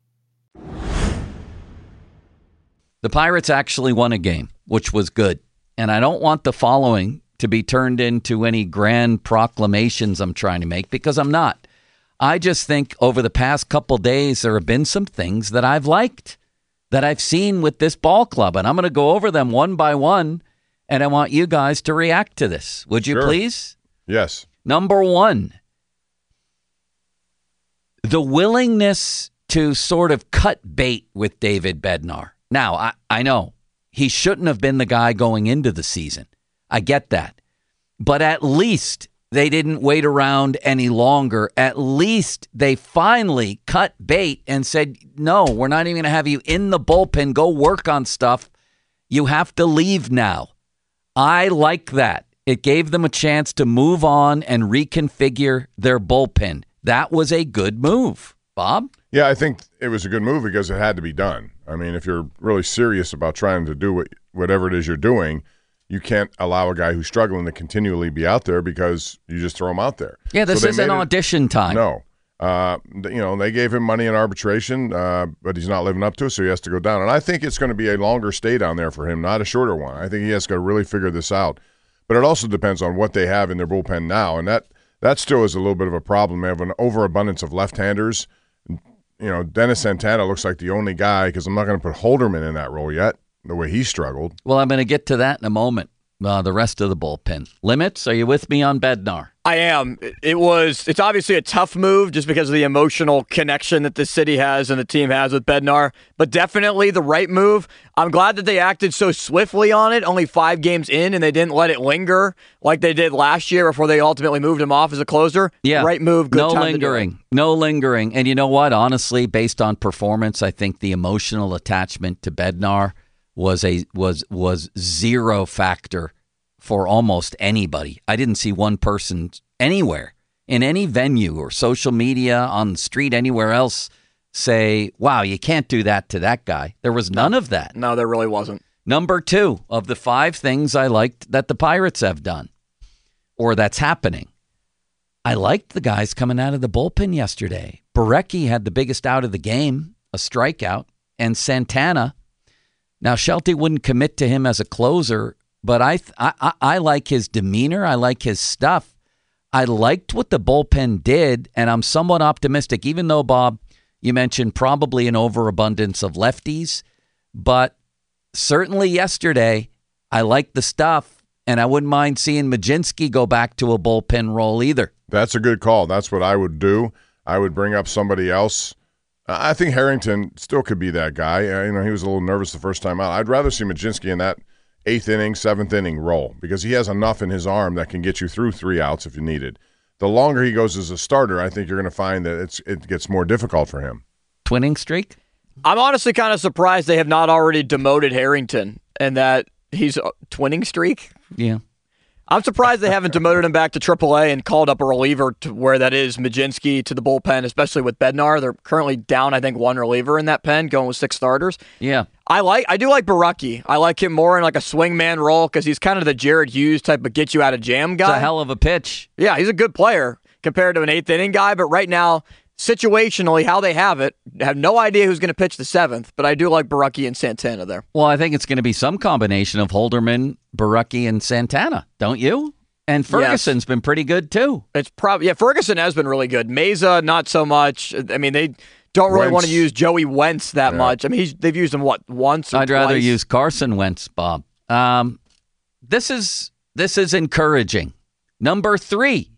The Pirates actually won a game, which was good. And I don't want the following to be turned into any grand proclamations I'm trying to make, because I'm not. I just think over the past couple days, there have been some things that I've liked, that I've seen with this ball club. And I'm going to go over them one by one. And I want you guys to react to this. Would you Sure. please? Yes. Number one, the willingness to sort of cut bait with David Bednar. Now, I, I know he shouldn't have been the guy going into the season. I get that. But at least they didn't wait around any longer. At least they finally cut bait and said, no, we're not even going to have you in the bullpen. Go work on stuff. You have to leave now. I like that. It gave them a chance to move on and reconfigure their bullpen. That was a good move. Bob? Yeah, I think it was a good move because it had to be done. I mean, if you're really serious about trying to do what, whatever it is you're doing, you can't allow a guy who's struggling to continually be out there because you just throw him out there. Yeah, this So they isn't made it- audition time. No. Uh, th- you know, they gave him money in arbitration, uh, but he's not living up to it, so he has to go down. And I think it's going to be a longer stay down there for him, not a shorter one. I think he has to really figure this out. But it also depends on what they have in their bullpen now, and that, that still is a little bit of a problem. They have an overabundance of left-handers. You know, Dennis Santana looks like the only guy, because I'm not going to put Holderman in that role yet, the way he struggled. Well, I'm going to get to that in a moment. Uh, the rest of the bullpen. Limits, are you with me on Bednar? I am. It was. It's obviously a tough move just because of the emotional connection that the city has and the team has with Bednar, but definitely the right move. I'm glad that they acted so swiftly on it, only five games in, and they didn't let it linger like they did last year before they ultimately moved him off as a closer. Yeah. Right move, good no time lingering. to do it. No lingering. And you know what? Honestly, based on performance, I think the emotional attachment to Bednar was a was was zero factor for almost anybody. I didn't see one person anywhere in any venue or social media, on the street, anywhere else say, wow, you can't do that to that guy. There was none of that. No, there really wasn't. Number two of the five things I liked that the Pirates have done, or that's happening. I liked the guys coming out of the bullpen yesterday. Borecki had the biggest out of the game, a strikeout, and Santana. Now, Shelty wouldn't commit to him as a closer, but I, th- I, I I like his demeanor. I like his stuff. I liked what the bullpen did, and I'm somewhat optimistic, even though, Bob, you mentioned probably an overabundance of lefties. But certainly yesterday, I liked the stuff, and I wouldn't mind seeing Majinski go back to a bullpen role either. That's a good call. That's what I would do. I would bring up somebody else. I think Harrington still could be that guy. Uh, you know, he was a little nervous the first time out. I'd rather see Majinski in that eighth inning, seventh inning role because he has enough in his arm that can get you through three outs if you need it. The longer he goes as a starter, I think you're going to find that it's it gets more difficult for him. Twinning streak? I'm honestly kind of surprised they have not already demoted Harrington and that he's a twinning streak. Yeah. I'm surprised they haven't demoted him back to triple A and called up a reliever to where that is Majinski to the bullpen, especially with Bednar. They're currently down, I think, one reliever in that pen, going with six starters. Yeah. I like, I do like Baraki. I like him more in like a swingman role because he's kind of the Jared Hughes type of get you out of jam guy. It's a hell of a pitch. Yeah, he's a good player compared to an eighth inning guy, but right now, situationally, how they have it, I have no idea who's going to pitch the seventh, but I do like Baraki and Santana there. Well, I think it's going to be some combination of Holderman, Baraki, and Santana, don't you? And Ferguson's yes. been pretty good, too. It's probably yeah, Ferguson has been really good. Meza, not so much. I mean, they don't really Wentz. want to use Joey Wentz that yeah. much. I mean, he's, they've used him, what, once or I'd twice? rather use Carson Wentz, Bob. Um, this is this is encouraging. Number three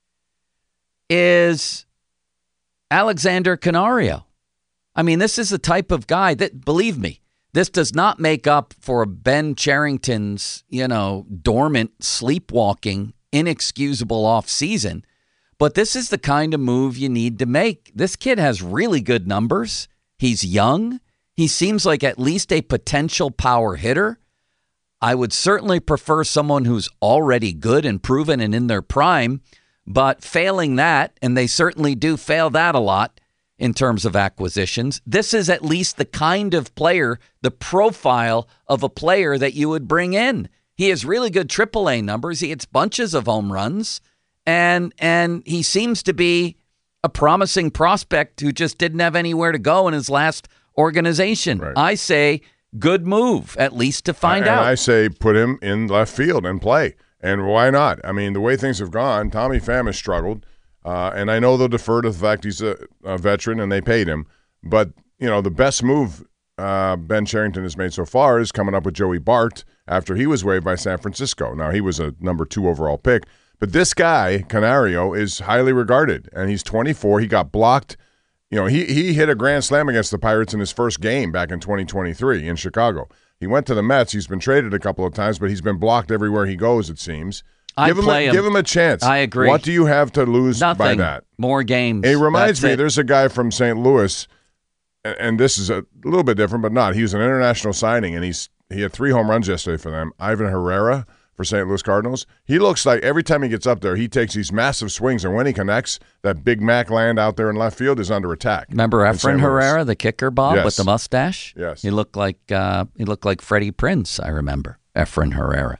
is Alexander Canario. I mean, this is the type of guy that, believe me, this does not make up for Ben Cherington's, you know, dormant, sleepwalking, inexcusable offseason. But this is the kind of move you need to make. This kid has really good numbers. He's young. He seems like at least a potential power hitter. I would certainly prefer someone who's already good and proven and in their prime. But failing that, and they certainly do fail that a lot in terms of acquisitions, this is at least the kind of player, the profile of a player that you would bring in. He has really good triple A numbers. He hits bunches of home runs, and and he seems to be a promising prospect who just didn't have anywhere to go in his last organization. Right. I say good move, at least to find and out. I say put him in left field and play. And why not? I mean, the way things have gone, Tommy Pham has struggled. Uh, and I know they'll defer to the fact he's a, a veteran and they paid him. But, you know, the best move uh, Ben Cherington has made so far is coming up with Joey Bart after he was waived by San Francisco. Now, he was a number two overall pick. But this guy, Canario, is highly regarded. And he's twenty-four. He got blocked. You know, he, he hit a grand slam against the Pirates in his first game back in twenty twenty-three in Chicago. He went to the Mets. He's been traded a couple of times, but he's been blocked everywhere he goes, it seems. I'd give him, play a, him. give him a chance. I agree. What do you have to lose Nothing. by that? More games. It reminds That's me, it. there's a guy from Saint Louis, and, and this is a little bit different, but not. He was an international signing, and he's he had three home runs yesterday for them. Ivan Herrera for Saint Louis Cardinals. He looks like every time he gets up there, he takes these massive swings, and when he connects, that Big Mac land out there in left field is under attack. Remember Efren Herrera, the kicker, Bob, yes. with the mustache? Yes. He looked like uh, he looked like Freddie Prinze, I remember. Efren Herrera.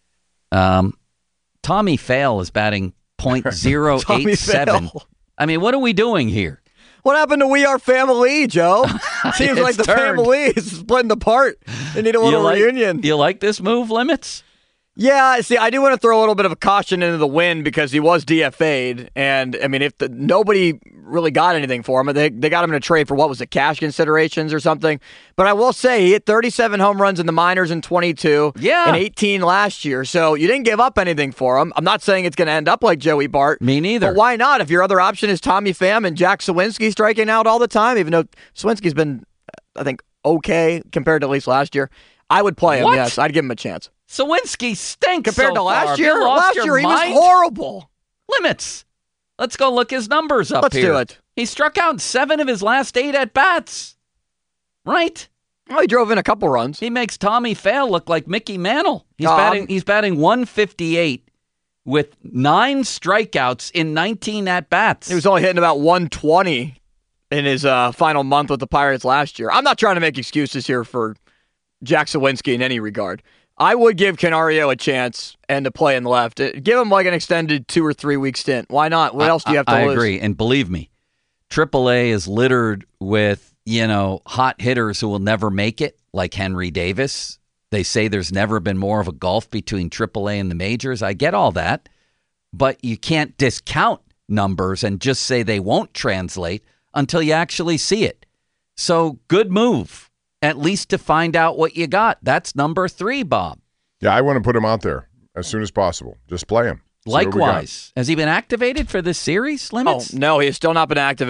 Um, Tommy Fail is batting point zero eight seven. I mean, what are we doing here? What happened to We Are Family, Joe? Seems like the turned. family is splitting apart. They need a little you like, reunion. You like this move, Limits? Yeah, see, I do want to throw a little bit of a caution into the wind because he was D F A'd, and I mean, if the, nobody really got anything for him, they they got him in a trade for what was it, cash considerations or something. But I will say he hit thirty-seven home runs in the minors in twenty-two, yeah, and eighteen last year. So you didn't give up anything for him. I'm not saying it's going to end up like Joey Bart. Me neither. But why not? If your other option is Tommy Pham and Jack Sawinski striking out all the time, even though Sawinski's been, I think, okay compared to at least last year, I would play him. What? Yes, I'd give him a chance. Sawinski stinks compared so to last far. year. Last year he mind? was horrible. Limits. Let's go look his numbers up Let's here. Let's do it. He struck out seven of his last eight at bats. Right? Well, he drove in a couple runs. He makes Tommy Fail look like Mickey Mantle. He's um, batting. He's batting one fifty-eight with nine strikeouts in nineteen at bats. He was only hitting about one twenty in his uh, final month with the Pirates last year. I'm not trying to make excuses here for Jack Sawinski in any regard. I would give Canario a chance and to play in the left. Give him like an extended two or three week stint. Why not? What else do you have to I lose? I agree. And believe me, triple A is littered with, you know, hot hitters who will never make it, like Henry Davis. They say there's never been more of a gulf between triple A and the majors. I get all that, but you can't discount numbers and just say they won't translate until you actually see it. So good move. At least to find out what you got. That's number three, Bob. Yeah, I want to put him out there as soon as possible. Just play him. Likewise. Has he been activated for this series, Limits? Oh, no, he has still not been activated.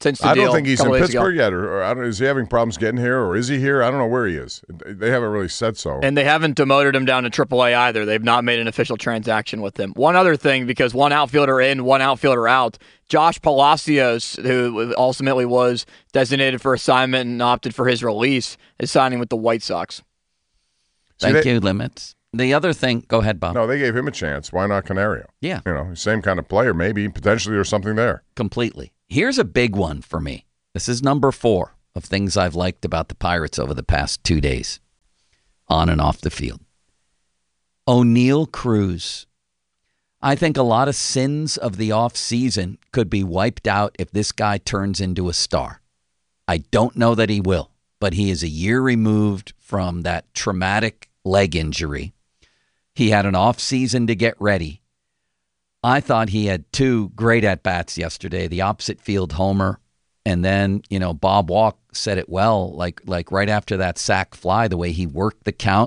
since the I deal don't think a he's in couple days Pittsburgh ago. yet, or, or I don't, is he having problems getting here, or is he here? I don't know where he is. They haven't really said so. And they haven't demoted him down to triple A either. They've not made an official transaction with him. One other thing, because one outfielder in, one outfielder out, Josh Palacios, who ultimately was designated for assignment and opted for his release, is signing with the White Sox. Thank you, Limits. The other thing, go ahead, Bob. No, they gave him a chance. Why not Canario? Yeah. You know, same kind of player. Maybe, potentially there's something there. Completely. Here's a big one for me. This is number four of things I've liked about the Pirates over the past two days, on and off the field. O'Neal Cruz. I think a lot of sins of the offseason could be wiped out if this guy turns into a star. I don't know that he will, but he is a year removed from that traumatic leg injury. He had an offseason to get ready. I thought he had two great at-bats yesterday, the opposite field homer, and then, you know, Bob Walk said it well, like like right after that sac fly, the way he worked the count,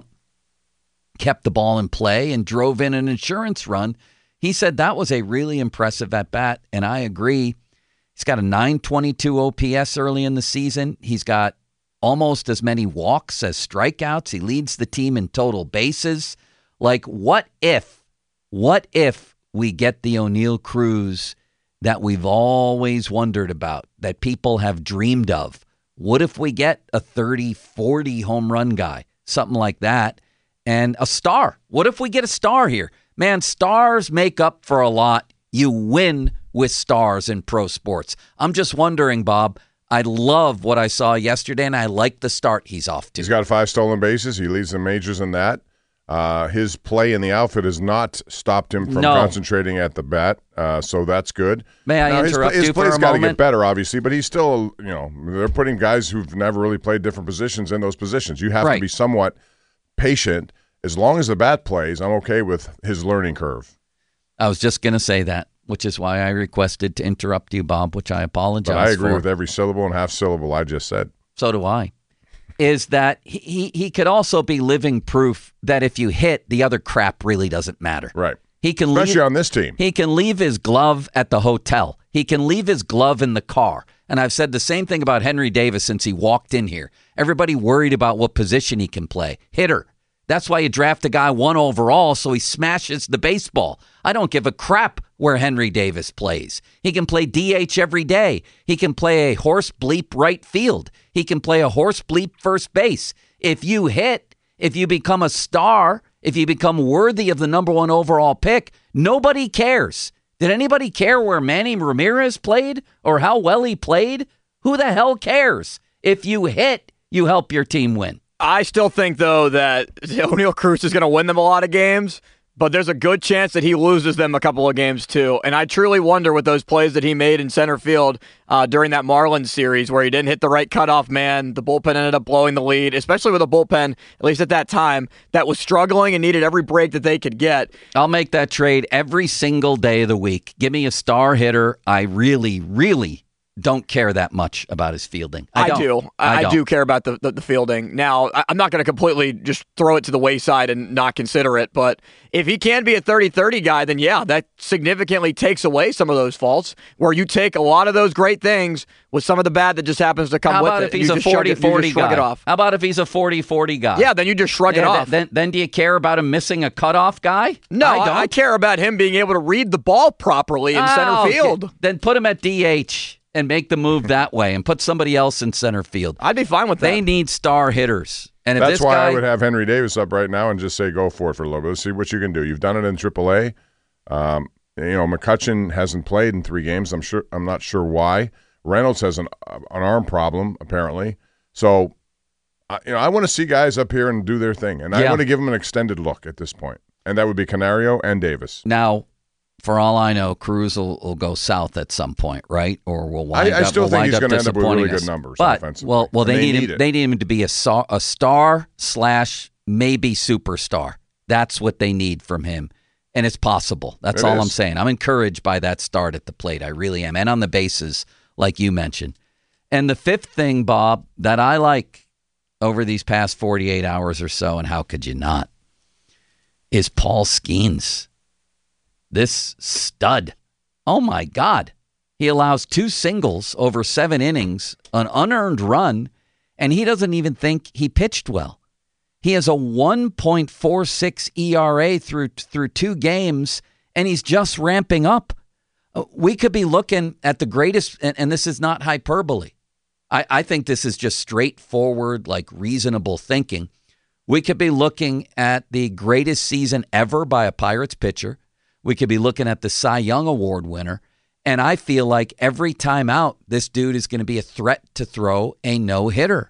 kept the ball in play, and drove in an insurance run. He said that was a really impressive at-bat, and I agree. He's got a nine twenty-two O P S early in the season. He's got almost as many walks as strikeouts. He leads the team in total bases. Like, what if, what if we get the O'Neal Cruz that we've always wondered about, that people have dreamed of? What if we get a thirty, forty home run guy, something like that, and a star? What if we get a star here? Man, stars make up for a lot. You win with stars in pro sports. I'm just wondering, Bob, I love what I saw yesterday, and I like the start he's off to. He's got five stolen bases. He leads the majors in that. Uh, his play in the outfield has not stopped him from No. concentrating at the bat, uh, so that's good. May I now, interrupt his, his you for play's a got to moment? get better, obviously, but he's still, you know, they're putting guys who've never really played different positions in those positions. You have Right. to be somewhat patient. As long as the bat plays, I'm okay with his learning curve. I was just going to say that, which is why I requested to interrupt you, Bob, which I apologize But I agree for. with every syllable and half syllable I just said. So do I. Is that he, he he could also be living proof that if you hit, the other crap really doesn't matter. Right. He can Especially leave, on this team. He can leave his glove at the hotel. He can leave his glove in the car. And I've said the same thing about Henry Davis since he walked in here. Everybody worried about what position he can play. Hitter. That's why you draft a guy one overall so he smashes the baseball. I don't give a crap where Henry Davis plays. He can play D H every day. He can play a horse bleep right field. He can play a horse bleep first base. If you hit, if you become a star, if you become worthy of the number one overall pick, nobody cares. Did anybody care where Manny Ramirez played or how well he played? Who the hell cares? If you hit, you help your team win. I still think, though, that O'Neal Cruz is going to win them a lot of games, but there's a good chance that he loses them a couple of games, too. And I truly wonder with those plays that he made in center field uh, during that Marlins series where he didn't hit the right cutoff man, the bullpen ended up blowing the lead, especially with a bullpen, at least at that time, that was struggling and needed every break that they could get. I'll make that trade every single day of the week. Give me a star hitter. I really, really don't care that much about his fielding. I, I don't. do. I, I don't. do care about the, the, the fielding. Now, I, I'm not going to completely just throw it to the wayside and not consider it, but if he can be a thirty thirty guy, then yeah, that significantly takes away some of those faults, where you take a lot of those great things with some of the bad that just happens to come How with about it. if he's You a just shrug it- you forty forty just shrug guy? it off. How about if he's a forty forty guy? Yeah, then you just shrug it Yeah, off. Then, then do you care about him missing a cutoff guy? No, I I, don't. I care about him being able to read the ball properly in Oh, center okay. field. Then put him at D H and make the move that way and put somebody else in center field. I'd be fine with that. They need star hitters. And if That's this why guy, I would have Henry Davis up right now and just say go for it for a little bit. Let's see what you can do. You've done it in triple A. Um, you know, McCutchen hasn't played in three games. I'm sure. I'm not sure why. Reynolds has an an arm problem apparently. So, I you know, I want to see guys up here and do their thing, and I Yeah. want to give them an extended look at this point, and that would be Canario and Davis. now, for all I know, Cruz will, will go south at some point, right? Or will wind I up. still will think wind he's up gonna end up with disappointing really good us. numbers But offensively, well, well, and they, they need, need him. it. They need him to be a star, a star slash maybe superstar. That's what they need from him, and it's possible. That's It all is. I'm saying. I'm encouraged by that start at the plate. I really am, and on the bases, like you mentioned. And the fifth thing, Bob, that I like over these past forty-eight hours or so, and how could you not, is Paul Skeens. This stud. Oh, my God. He allows two singles over seven innings, an unearned run, and he doesn't even think he pitched well. He has a one point four six E R A through through two games, and he's just ramping up. We could be looking at the greatest, and, and this is not hyperbole. I, I think this is just straightforward, like reasonable thinking. We could be looking at the greatest season ever by a Pirates pitcher. We could be looking at the Cy Young Award winner. And I feel like every time out, this dude is going to be a threat to throw a no-hitter.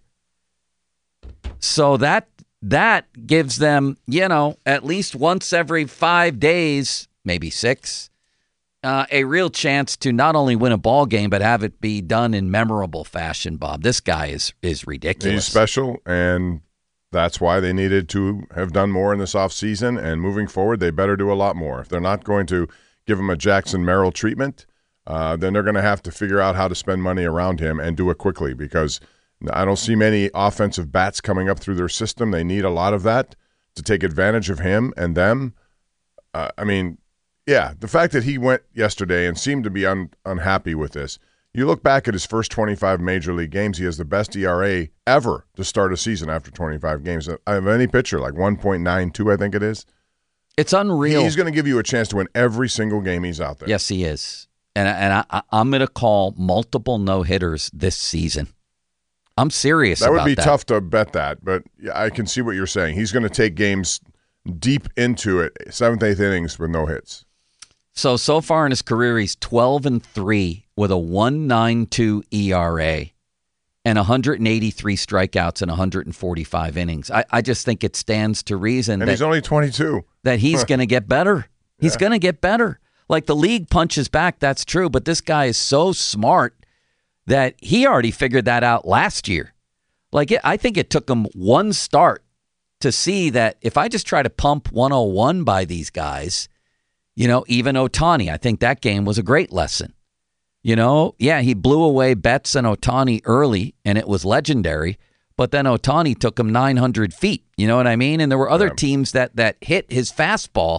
So that that gives them, you know, at least once every five days, maybe six, uh, a real chance to not only win a ball game, but have it be done in memorable fashion, Bob. This guy is is ridiculous. He's special, and that's why they needed to have done more in this offseason. And moving forward, they better do a lot more. If they're not going to give him a Jackson Merrill treatment, uh, then they're going to have to figure out how to spend money around him and do it quickly, because I don't see many offensive bats coming up through their system. They need a lot of that to take advantage of him and them. Uh, I mean, yeah, the fact that he went yesterday and seemed to be un- unhappy with this. You look back at his first twenty-five major league games, he has the best E R A ever to start a season after twenty-five games. I have any pitcher, like one point nine two, I think it is. It's unreal. He's going to give you a chance to win every single game he's out there. Yes, he is. And, and I, I'm going to call multiple no-hitters this season. I'm serious that about would be that. tough to bet that, but I can see what you're saying. He's going to take games deep into it, seventh, eighth innings with no hits. So, so far in his career, he's twelve and three with a one point nine two E R A and one hundred eighty-three strikeouts in one hundred forty-five innings. I, I just think it stands to reason and that he's only twenty-two. That he's going to get better. He's Yeah. going to get better. Like the league punches back, that's true, but this guy is so smart that he already figured that out last year. Like it, I think it took him one start to see that if I just try to pump one oh one by these guys, you know, even Ohtani, I think that game was a great lesson. You know, yeah, he blew away Betts and Ohtani early, and it was legendary, but then Ohtani took him nine hundred feet. You know what I mean? And there were other Yeah. teams that that hit his fastball.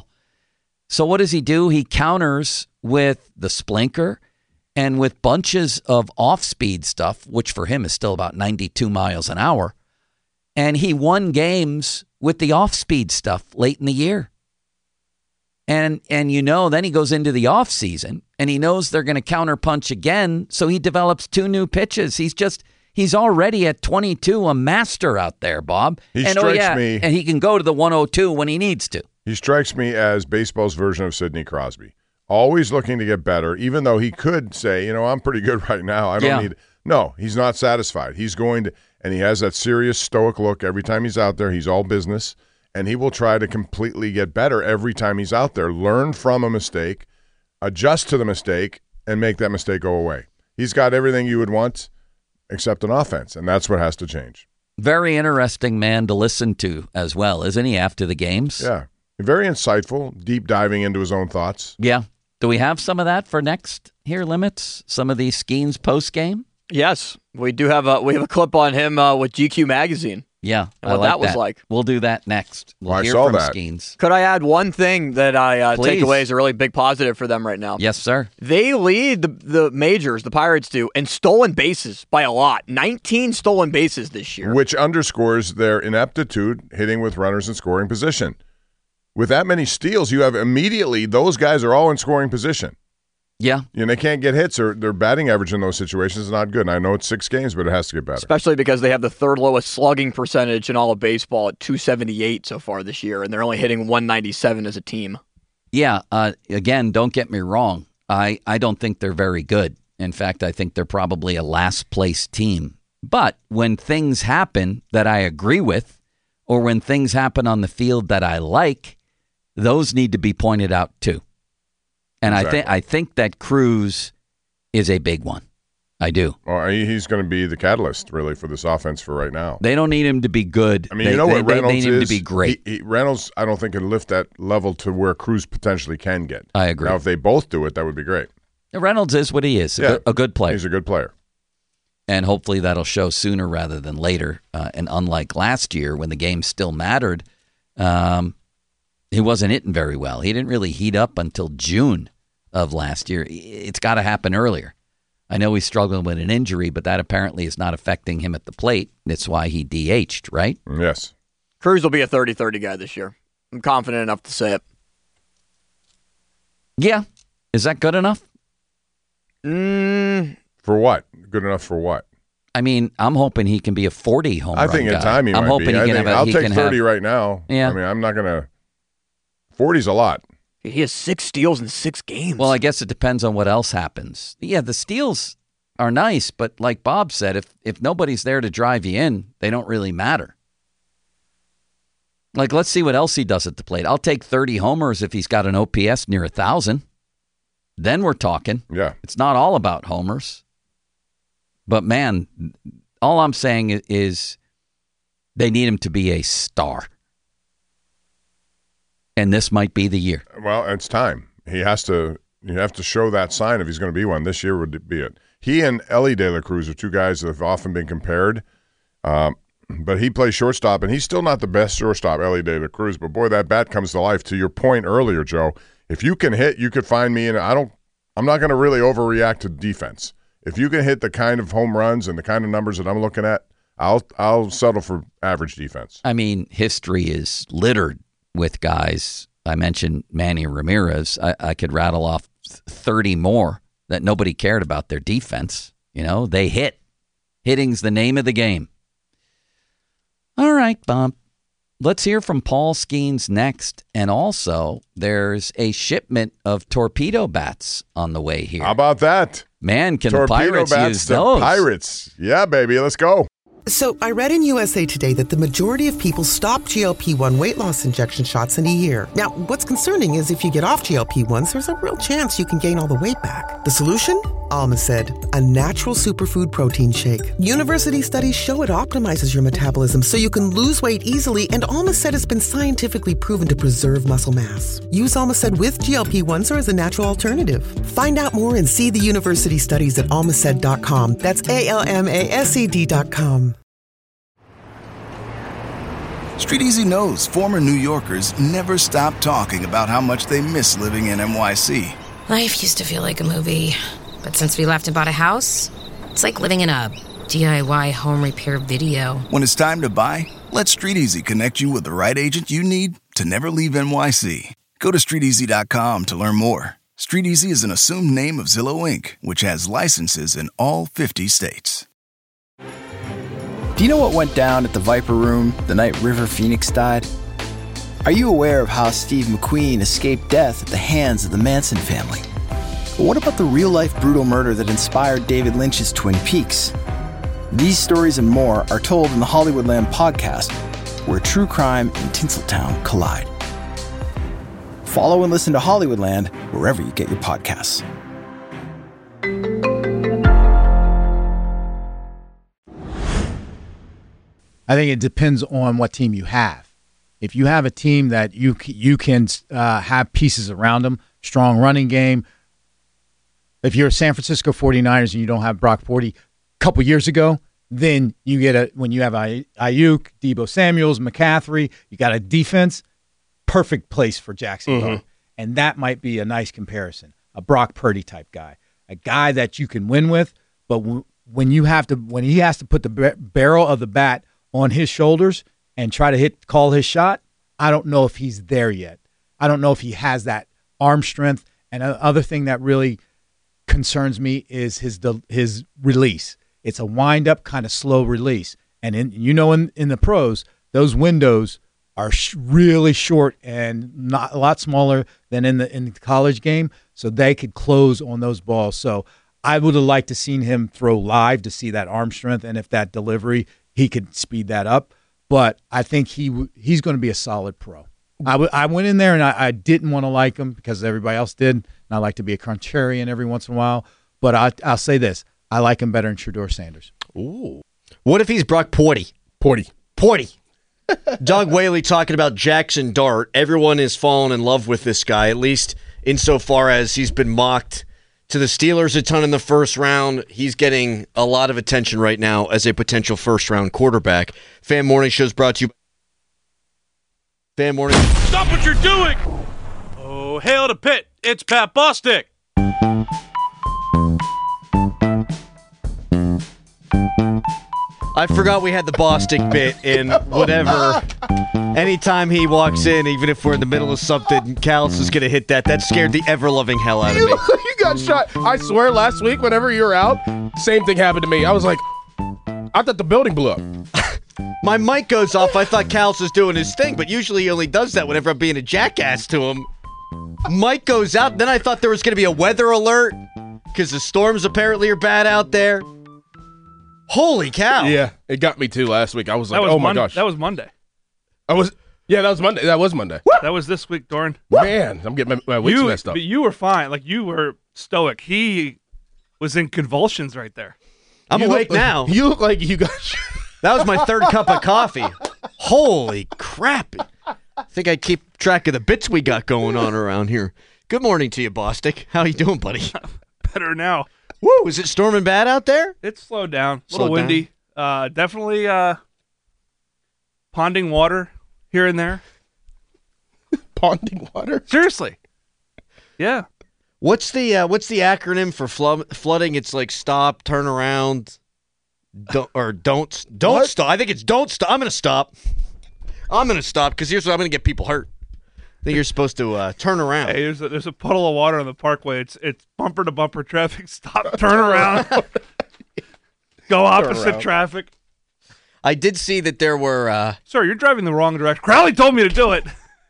So what does he do? He counters with the splinker and with bunches of off-speed stuff, which for him is still about ninety-two miles an hour. And he won games with the off-speed stuff late in the year. And, and you know, then he goes into the offseason, and he knows they're going to counterpunch again, so he develops two new pitches. He's just, he's already at twenty-two, a master out there, Bob. He and, oh, strikes yeah, me- and he can go to the one oh two when he needs to. He strikes me as baseball's version of Sidney Crosby. Always looking to get better, even though he could say, you know, I'm pretty good right now. I don't Yeah. need – no, he's not satisfied. He's going to – and he has that serious stoic look every time he's out there. He's all business, and he will try to completely get better every time he's out there. Learn from a mistake, adjust to the mistake, and make that mistake go away. He's got everything you would want except an offense, and that's what has to change. Very interesting man to listen to as well, isn't he, after the games? Yeah. Very insightful, deep diving into his own thoughts. Yeah. Do we have some of that for next here, Limits? Some of the Skeens post-game? Yes, we do have a we have a clip on him uh, with G Q Magazine. Yeah, and I what like that was like. We'll do that next. We'll I hear saw from that. Skeens. Could I add one thing that I uh, take Please. away as a really big positive for them right now? Yes, sir. They lead the, the majors, the Pirates do, in stolen bases by a lot. nineteen stolen bases this year. Which underscores their ineptitude hitting with runners in scoring position. With that many steals, you have immediately those guys are all in scoring position. Yeah. You know, they can't get hits, or their batting average in those situations is not good. And I know it's six games, but it has to get better. Especially because they have the third lowest slugging percentage in all of baseball at two seventy-eight so far this year, and they're only hitting one ninety-seven as a team. Yeah. Uh, again, don't get me wrong. I, I don't think they're very good. In fact, I think they're probably a last-place team. But when things happen that I agree with, or when things happen on the field that I like, those need to be pointed out too. And Exactly. I think I think that Cruz is a big one. I do. Well, he- he's going to be the catalyst, really, for this offense for right now. They don't need him to be good. I mean, they, you know they, what they, Reynolds they need him is? to be great. He, he, Reynolds, I don't think, can lift that level to where Cruz potentially can get. I agree. Now, if they both do it, that would be great. Reynolds is what he is, a, Yeah. good, a good player. He's a good player. And hopefully that'll show sooner rather than later. Uh, and unlike last year when the game still mattered, um, he wasn't hitting very well. He didn't really heat up until June of last year. It's got to happen earlier. I know he's struggling with an injury, but that apparently is not affecting him at the plate. That's why he D H'd, right? Yes. Cruz will be a thirty thirty guy this year. I'm confident enough to say it. Yeah. Is that good enough? Mm. For what? Good enough for what? I mean, I'm hoping he can be a forty home I run think in guy. time he I'm might hoping be. he I can think have a, I'll he take can thirty have, right now. Yeah. I mean, I'm not going to. forty's a lot. He has six steals in six games. Well, I guess it depends on what else happens. Yeah, the steals are nice, but like Bob said, if if nobody's there to drive you in, they don't really matter. Like, let's see what else he does at the plate. I'll take thirty homers if he's got an O P S near one thousand. Then we're talking. Yeah. It's not all about homers. But, man, all I'm saying is they need him to be a star. And this might be the year. Well, it's time. He has to. You have to show that sign if he's going to be one. This year would be it. He and Ellie De La Cruz are two guys that have often been compared. Um, but he plays shortstop, and he's still not the best shortstop, Ellie De La Cruz. But, boy, that bat comes to life. To your point earlier, Joe, if you can hit, you could find me. And I don't, I'm not going to really overreact to defense. If you can hit the kind of home runs and the kind of numbers that I'm looking at, I'll I'll settle for average defense. I mean, history is littered with guys. I mentioned Manny Ramirez. I, I could rattle off thirty more that nobody cared about their defense. You know, they hit. Hitting's the name of the game. All right, Bob. Let's hear from Paul Skeens next. And also, there's a shipment of torpedo bats on the way here. How about that? Man, can Torpedo the Pirates bats use to those? Pirates. Yeah, baby. Let's go. So I read in U S A Today that the majority of people stop G L P one weight loss injection shots in a year. Now, what's concerning is if you get off G L P ones, there's a real chance you can gain all the weight back. The solution? Alma said, a natural superfood protein shake. University studies show it optimizes your metabolism so you can lose weight easily, and Alma said it's been scientifically proven to preserve muscle mass. Use Alma said with G L P ones or as a natural alternative. Find out more and see the university studies at almaced dot com. That's A L M A S E D dot com. Street Easy knows former New Yorkers never stop talking about how much they miss living in N Y C. Life used to feel like a movie, but since we left and bought a house, it's like living in a D I Y home repair video. When it's time to buy, let Street Easy connect you with the right agent you need to never leave N Y C. Go to street easy dot com to learn more. Street Easy is an assumed name of Zillow Incorporated, which has licenses in all fifty states. Do you know what went down at the Viper Room the night River Phoenix died? Are you aware of how Steve McQueen escaped death at the hands of the Manson family? But what about the real-life brutal murder that inspired David Lynch's Twin Peaks? These stories and more are told in the Hollywoodland podcast, where true crime and Tinseltown collide. Follow and listen to Hollywoodland wherever you get your podcasts. I think it depends on what team you have. If you have a team that you you can uh, have pieces around them, strong running game. If you're San Francisco forty-niners and you don't have Brock Purdy a couple years ago, then you get a when you have Ayuk, Deebo Samuels, McCaffrey, you got a defense, perfect place for Jacksonville. Mm-hmm. And that might be a nice comparison. A Brock Purdy type guy, a guy that you can win with, but w- when you have to when he has to put the bar- barrel of the bat on his shoulders and try to hit, call his shot, I don't know if he's there yet. I don't know if he has that arm strength. And the other thing that really concerns me is his his release. It's a wind-up kind of slow release. And in, you know, in, in the pros, those windows are sh- really short and not a lot smaller than in the in the college game, so they could close on those balls. So I would have liked to seen him throw live to see that arm strength, and if that delivery, he could speed that up. But I think he w- he's going to be a solid pro. I, w- I went in there and I, I didn't want to like him because everybody else did, and I like to be a contrarian every once in a while. But I, I'll say this. I like him better than Shedeur Sanders. Ooh. What if he's Brock Purdy? Purdy. Purdy. Doug Whaley talking about Jackson Dart. Everyone is falling in love with this guy, at least insofar as he's been mocked to the Steelers a ton in the first round. He's getting a lot of attention right now as a potential first-round quarterback. Fan Morning Show is brought to you by Fan Morning. Stop what you're doing! Oh, hail to Pitt. It's Pat Bostic. I forgot we had the Bostic bit in whatever. Anytime he walks in, even if we're in the middle of something, Cal's is going to hit that. That scared the ever-loving hell out of me. You, you got shot. I swear last week, whenever you were out, same thing happened to me. I was like, I thought the building blew up. My mic goes off. I thought Cal's was doing his thing, but usually he only does that whenever I'm being a jackass to him. Mic goes out. Then I thought there was going to be a weather alert because the storms apparently are bad out there. Holy cow. Yeah, it got me too last week. I was like, That was oh my Mon- gosh. That was Monday. I was, yeah, that was Monday. That was Monday. That was this week, Doran. Man, I'm getting my, my weeks you, messed up. But you were fine. Like, you were stoic. He was in convulsions right there. I'm You awake look like- now. You look like you got That was my third cup of coffee. Holy crap. I think I keep track of the bits we got going on around here. Good morning to you, Bostic. How you doing, buddy? Better now. Woo, is it storming bad out there? It's slowed down. A Slowed little windy. Uh, definitely uh, ponding water here and there. Ponding water? Seriously. Yeah. What's the uh, what's the acronym for flood, flooding? It's like stop, turn around, don't, or don't don't What? stop. I think it's don't stop. I'm gonna stop. I'm gonna stop because here's what I'm gonna get people hurt. I think you're supposed to uh, turn around. Hey, there's a, there's a puddle of water on the parkway. It's it's bumper to bumper traffic. Stop, turn around, go opposite around. traffic. I did see that there were. Uh, Sir, you're driving the wrong direction. Crowley told me to do it.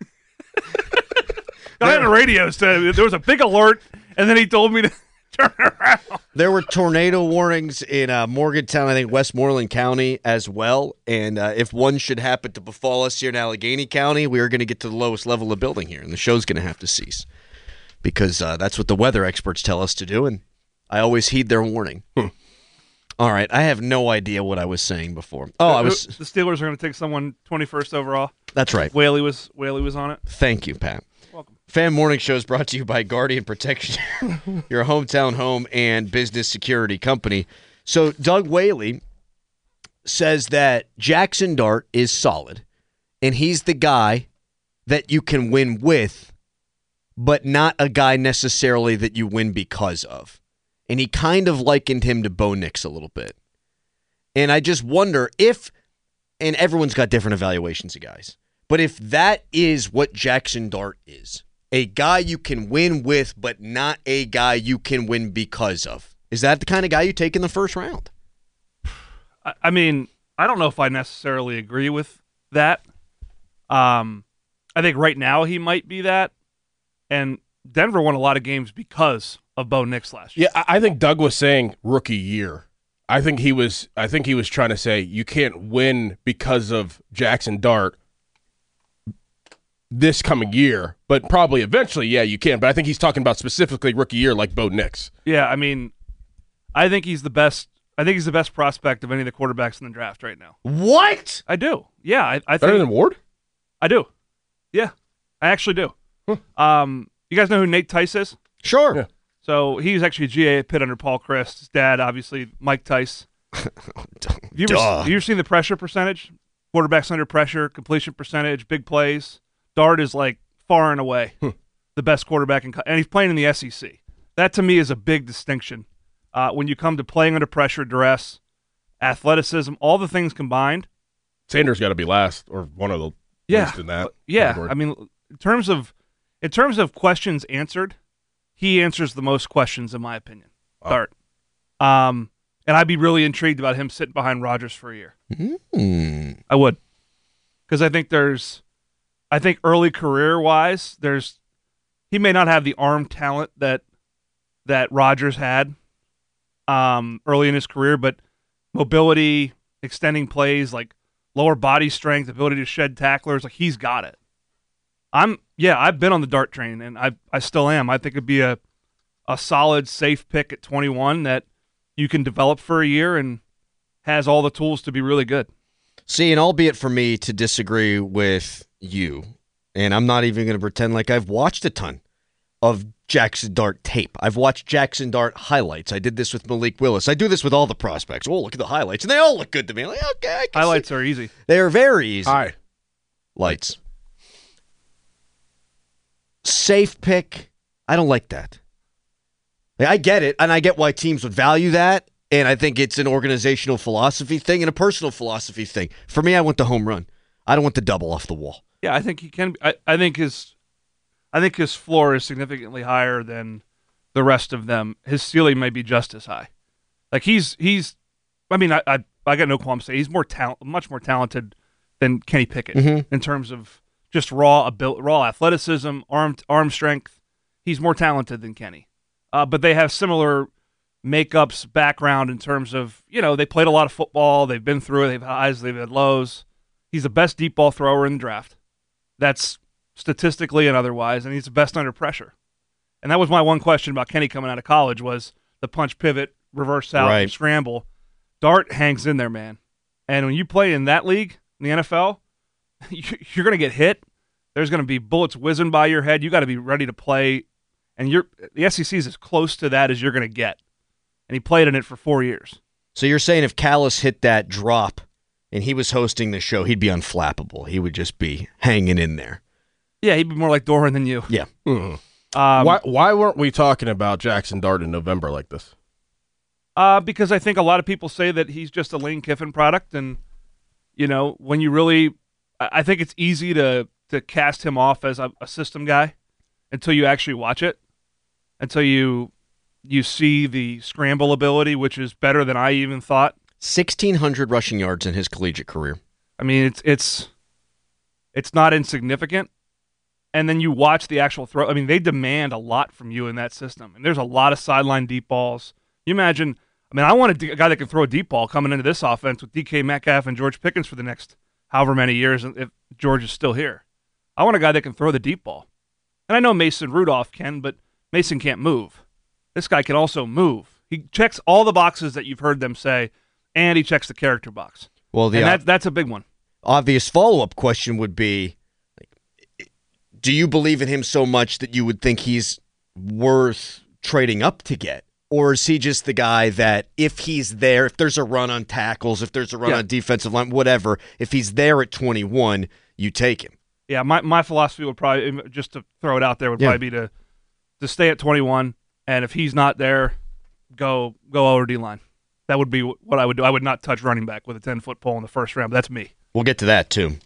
I had a radio said there was a big alert, and then he told me to turn around. There were tornado warnings in uh, Morgantown, I think Westmoreland County as well. And uh, if one should happen to befall us here in Allegheny County, we are going to get to the lowest level of building here, and the show's going to have to cease because uh, that's what the weather experts tell us to do, and I always heed their warning. Hmm. All right, I have no idea what I was saying before. Oh, I was. The Steelers are going to take someone twenty-first overall. That's right. Whaley was Whaley was on it. Thank you, Pat. Welcome. Fan Morning Show is brought to you by Guardian Protection, your hometown home and business security company. So Doug Whaley says that Jackson Dart is solid, and he's the guy that you can win with, but not a guy necessarily that you win because of. And he kind of likened him to Bo Nix a little bit. And I just wonder if, and everyone's got different evaluations of guys, but if that is what Jackson Dart is, a guy you can win with, but not a guy you can win because of, is that the kind of guy you take in the first round? I, I mean, I don't know if I necessarily agree with that. Um, I think right now he might be that, and Denver won a lot of games because of Bo Nix last year. Yeah, I I think Doug was saying rookie year. I think he was. I think he was trying to say you can't win because of Jackson Dart this coming year, but probably eventually, yeah, you can. But I think he's talking about specifically rookie year, like Bo Nix. Yeah, I mean, I think he's the best. I think he's the best prospect of any of the quarterbacks in the draft right now. What? I do. Yeah, I, I think Better than Ward? I do. Yeah, I actually do. Um, you guys know who Nate Tice is? Sure. Yeah. So he was actually a G A at Pitt under Paul Chryst. His dad, obviously, Mike Tice. Have you ever, Duh. have you ever seen the pressure percentage? Quarterbacks under pressure, completion percentage, big plays. Dart is like far and away the best quarterback, in co- and he's playing in the S E C. That to me is a big distinction. Uh, when you come to playing under pressure, duress, athleticism, all the things combined. Sanders got to be last or one of the Yeah, least in that. yeah. category. I mean, in terms of in terms of questions answered, he answers the most questions, in my opinion. Dart. Um, and I'd be really intrigued about him sitting behind Rodgers for a year. Mm. I would, because I think there's, I think early career wise, there's, he may not have the arm talent that that Rodgers had um, early in his career, but mobility, extending plays, like lower body strength, ability to shed tacklers, like he's got it. I'm yeah, I've been on the Dart train, and I I still am. I think it'd be a a solid, safe pick at twenty-one that you can develop for a year and has all the tools to be really good. See, and albeit for me to disagree with you, and I'm not even going to pretend like I've watched a ton of Jackson Dart tape. I've watched Jackson Dart highlights. I did this with Malik Willis. I do this with all the prospects. Oh, look at the highlights, and they all look good to me. I'm like, okay, I can Highlights see. are easy. They are very easy. Hi. Lights. Safe pick. I don't like that. Like, I get it, and I get why teams would value that, And I think it's an organizational philosophy thing and a personal philosophy thing. For me, I want the home run. I don't want the double off the wall. Yeah, I think he can. I, I think his, I think his floor is significantly higher than the rest of them. His ceiling may be just as high. Like he's he's. I mean, I I, I got no qualms saying he's more talent, much more talented than Kenny Pickett Mhm. in terms of just raw abil- raw athleticism, arm arm strength. He's more talented than Kenny, uh, but they have similar makeups, background in terms of, you know, they played a lot of football. They've been through it. They've had highs, they've had lows. He's the best deep ball thrower in the draft. That's statistically and otherwise, and he's the best under pressure. And that was my one question about Kenny coming out of college was the punch pivot, reverse out, Right. scramble. Dart hangs in there, man. And when you play in that league, in the N F L, you- you're going to get hit. There's going to be bullets whizzing by your head. You got to be ready to play. And you're the S E C is as close to that as you're going to get. And he played in it for four years. So you're saying if Callis hit that drop and he was hosting the show, he'd be unflappable. He would just be hanging in there. Yeah, he'd be more like Doran than you. Yeah. Mhm. Um, why why weren't we talking about Jackson Dart in November like this? Uh, because I think a lot of people say that he's just a Lane Kiffin product, and you know, when you really, I I think it's easy to to cast him off as a, a system guy until you actually watch it, until you you see the scramble ability, which is better than I even thought. sixteen hundred rushing yards in his collegiate career. I mean, it's it's it's not insignificant. And then you watch the actual throw. I mean, they demand a lot from you in that system, and there's a lot of sideline deep balls. You imagine. I mean, I want a, a guy that can throw a deep ball coming into this offense with D K Metcalf and George Pickens for the next however many years if George is still here. I want a guy that can throw the deep ball. And I know Mason Rudolph can, but Mason can't move. This guy can also move. He checks all the boxes that you've heard them say, and he checks the character box. Well, the and ob- that, that's a big one. obvious follow-up question would be, do you believe in him so much that you would think he's worth trading up to get? Or is he just the guy that if he's there, if there's a run on tackles, if there's a run Yeah. on defensive line, whatever, if he's there at twenty-one, you take him? Yeah, my, my philosophy would probably, just to throw it out there, would Yeah. probably be to to stay at twenty-one, and if he's not there, go go over D-line. That would be what I would do. I would not touch running back with a ten-foot pole in the first round, but that's me. We'll get to that, too.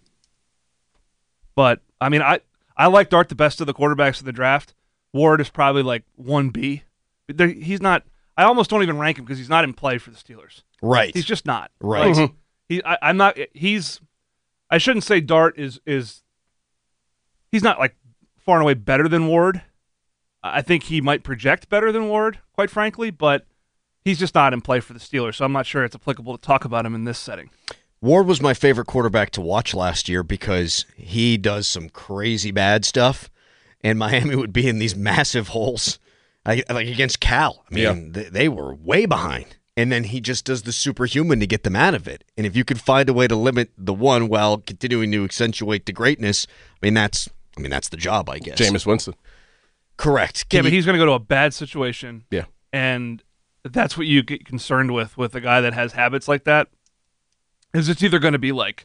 But, I mean, I, I like Dart the best of the quarterbacks of the draft. Ward is probably like one B. But there- he's not – I almost don't even rank him because he's not in play for the Steelers. Right. He's just not. Right. Like, he, I, I'm not – he's – I shouldn't say Dart is is – he's not like far and away better than Ward. I think he might project better than Ward, quite frankly, but he's just not in play for the Steelers, so I'm not sure it's applicable to talk about him in this setting. Ward was my favorite quarterback to watch last year because he does some crazy bad stuff, and Miami would be in these massive holes, like, like against Cal. I mean, Yeah. they, they were way behind, and then he just does the superhuman to get them out of it. And if you could find a way to limit the one while continuing to accentuate the greatness, I mean, that's I mean that's the job, I guess. Jameis Winston. Correct. Yeah, Can but you- he's going to go to a bad situation. Yeah. And that's what you get concerned with with a guy that has habits like that. Is it's either going to be like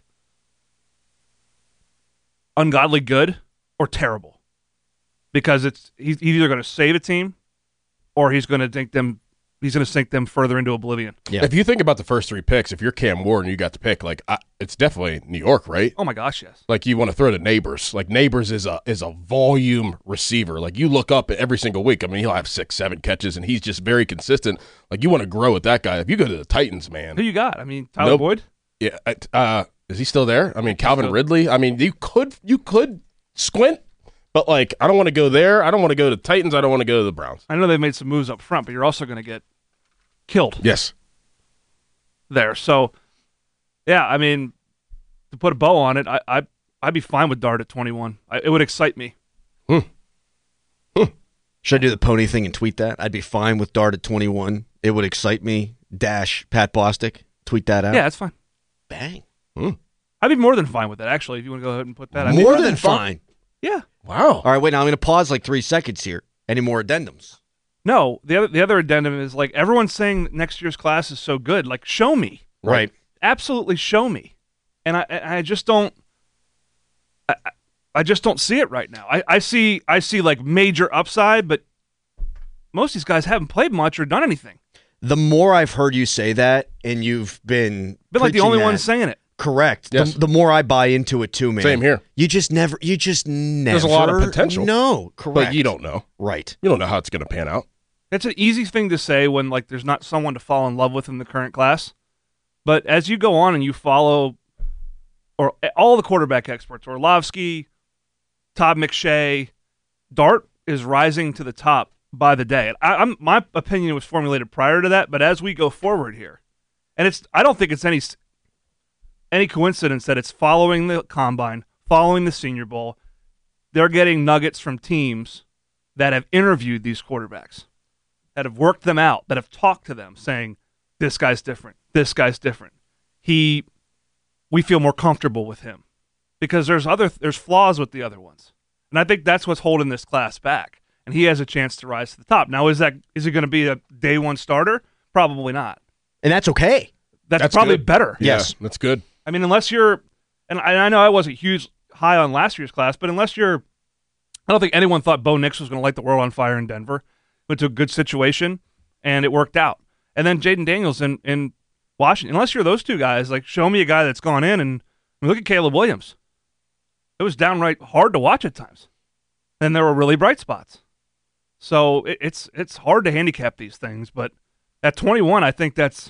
ungodly good or terrible. Because it's he's either going to save a team or he's going to think them he's going to sink them further into oblivion. If you think about the first three picks, if you're Cam Ward and you got to pick, like I, it's definitely New York, right? Oh my gosh, yes. Like you want to throw to Neighbors. Like Neighbors is a is a volume receiver. Like you look up every single week. I mean, he'll have six, seven catches, and he's just very consistent. Like you want to grow with that guy. If you go to the Titans, man, Who you got? I mean, Tyler Nope. Boyd? Yeah, uh, is he still there? I mean, Calvin still- Ridley. I mean, you could you could squint, but like I don't want to go there. I don't want to go to Titans. I don't want to go to the Browns. I know they made some moves up front, but you're also going to get killed. Yes. There. So, yeah, I mean, to put a bow on it, I, I, I'd be fine with Dart at twenty-one. I, it would excite me. Should I do the pony thing and tweet that? I'd be fine with Dart at twenty-one. It would excite me. Dash Pat Bostic. Tweet that out. Yeah, that's fine. Bang. I'd be more than fine with that, actually, if you want to go ahead and put that. I'd be More fine. than fine. Yeah. Wow. All right, wait. Now I'm going to pause like three seconds here. Any more addendums? No, the other the other addendum is like everyone's saying next year's class is so good. Like, show me. Right. Absolutely show me. And I I just don't. I, I- I just don't see it right now. I, I see I see like major upside, but most of these guys haven't played much or done anything. The more I've heard you say that, and you've been Been like the preaching only that, one saying it. Correct. Yes. The, the more I buy into it too, man. Same here. You just never. You just never. There's a lot of potential. No, correct. But you don't know. Right. You don't know how it's going to pan out. It's an easy thing to say when like there's not someone to fall in love with in the current class. But as you go on and you follow, or all the quarterback experts, Orlovsky, Todd McShay, Dart is rising to the top by the day. I, I'm my opinion was formulated prior to that, but as we go forward here, and it's I don't think it's any any coincidence that it's following the combine, following the Senior Bowl. They're getting nuggets from teams that have interviewed these quarterbacks, that have worked them out, that have talked to them, saying this guy's different, this guy's different. He, we feel more comfortable with him because there's other there's flaws with the other ones, and I think that's what's holding this class back. And he has a chance to rise to the top. Now, is that is he going to be a day one starter? Probably not. And that's okay. That's, That's probably good. better. Yeah, Yes. that's good. I mean, unless you're, and I, I know I wasn't huge high on last year's class, but unless you're, I don't think anyone thought Bo Nix was going to light the world on fire in Denver. Went to a good situation, and it worked out. And then Jaden Daniels in, in Washington. Unless you're those two guys, like show me a guy that's gone in and I mean, look at Caleb Williams. It was downright hard to watch at times, and there were really bright spots. So it, it's it's hard to handicap these things, but at twenty-one, I think that's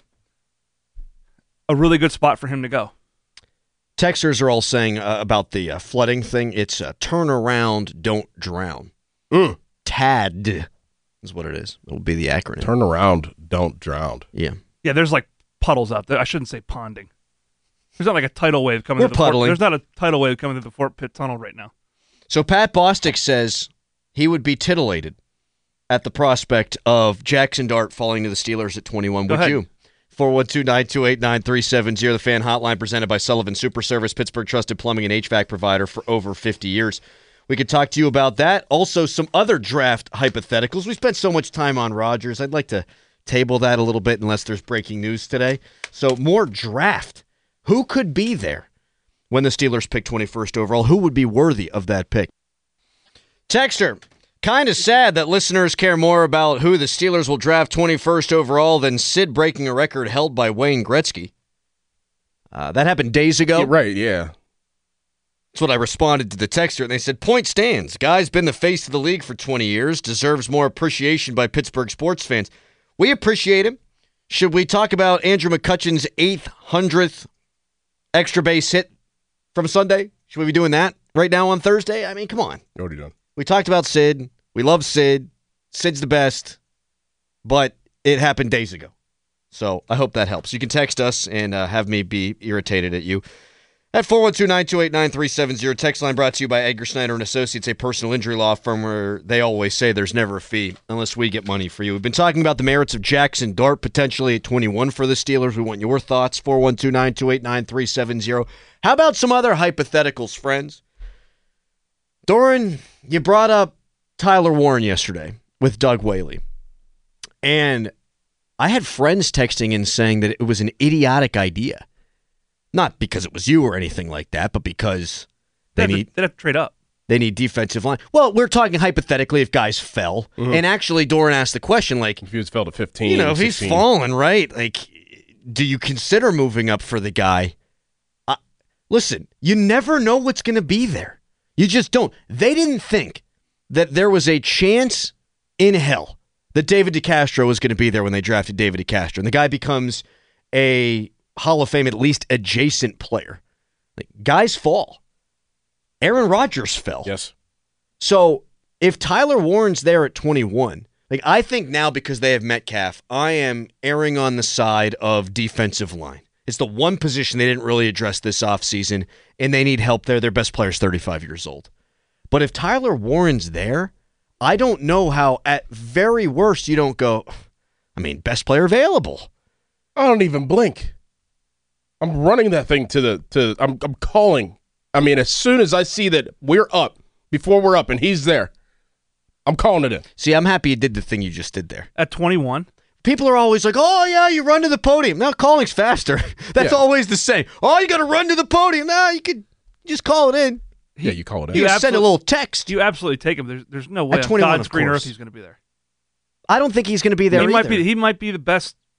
a really good spot for him to go. Texters are all saying uh, about the uh, flooding thing. It's uh, turn around, don't drown. Mm. TAD is what it is. It'll be the acronym. Turn around, don't drown. Yeah. Yeah, there's like puddles out there. I shouldn't say ponding. There's not like a tidal wave coming We're through the Fort, puddling. There's not a tidal wave coming through the Fort Pitt Tunnel right now. So Pat Bostic says he would be titillated at the prospect of Jackson Dart falling to the Steelers at twenty-one. Go Would ahead. you? four one two, nine two eight, nine three seven zero, the fan hotline presented by Sullivan Super Service, Pittsburgh trusted plumbing and H V A C provider for over fifty years. We could talk to you about that. Also, some other draft hypotheticals. We spent so much time on Rodgers. I'd like to table that a little bit unless there's breaking news today. So more draft. Who could be there when the Steelers pick twenty-first overall? Who would be worthy of that pick? Texter, kind of sad that listeners care more about who the Steelers will draft twenty-first overall than Sid breaking a record held by Wayne Gretzky. Uh, that happened days ago. Yeah, right, yeah. That's what I responded to the texter, and they said, point stands. Guy's been the face of the league for twenty years, deserves more appreciation by Pittsburgh sports fans. We appreciate him. Should we talk about Andrew McCutcheon's eight hundredth extra base hit from Sunday? Should we be doing that right now on Thursday? I mean, come on. Already done. We talked about Sid. We love Sid. Sid's the best. But it happened days ago. So I hope that helps. You can text us and uh, have me be irritated at you. At four one two, nine two eight, nine three seven zero. Text line brought to you by Edgar Snyder and Associates, a personal injury law firm where they always say there's never a fee unless we get money for you. We've been talking about the merits of Jackson Dart potentially at twenty-one for the Steelers. We want your thoughts. four one two, nine two eight, nine three seven zero. How about some other hypotheticals, friends? Doran, you brought up Tyler Warren yesterday with Doug Whaley. And I had friends texting and saying that it was an idiotic idea. Not because it was you or anything like that, but because they, They have need to, they have to trade up. they need defensive line. Well, we're talking hypothetically if guys fell. Mhm. And actually, Doran asked the question, like, If he was fell to fifteen, you know, if he's sixteen. fallen, right? Like, do you consider moving up for the guy? Uh, listen, you never know what's going to be there. You just don't. They didn't think that there was a chance in hell that David DeCastro was going to be there when they drafted David DeCastro. And the guy becomes a Hall of Fame, at least adjacent player. Like, guys fall. Aaron Rodgers fell. Yes. So if Tyler Warren's there at twenty-one, like I think now because they have Metcalf, I am erring on the side of defensive line. It's the one position they didn't really address this offseason, and they need help there. Their best player's thirty-five years old. But if Tyler Warren's there, I don't know how, at very worst, you don't go, I mean, best player available. I don't even blink. I'm running that thing to the to. I'm I'm calling. I mean, as soon as I see that we're up, before we're up, and he's there, I'm calling it in. See, I'm happy you did the thing you just did there. At twenty-one? People are always like, oh, yeah, you run to the podium. No, calling's faster. That's Yeah. always the same. Oh, you got to run to the podium. No, you could just call it in. Yeah, you call it in. You can send a little text. You absolutely take him. There's, there's no way At on twenty-one, God's of green course. earth he's going to be there. I don't think he's going to be there he either. might be. He might be the best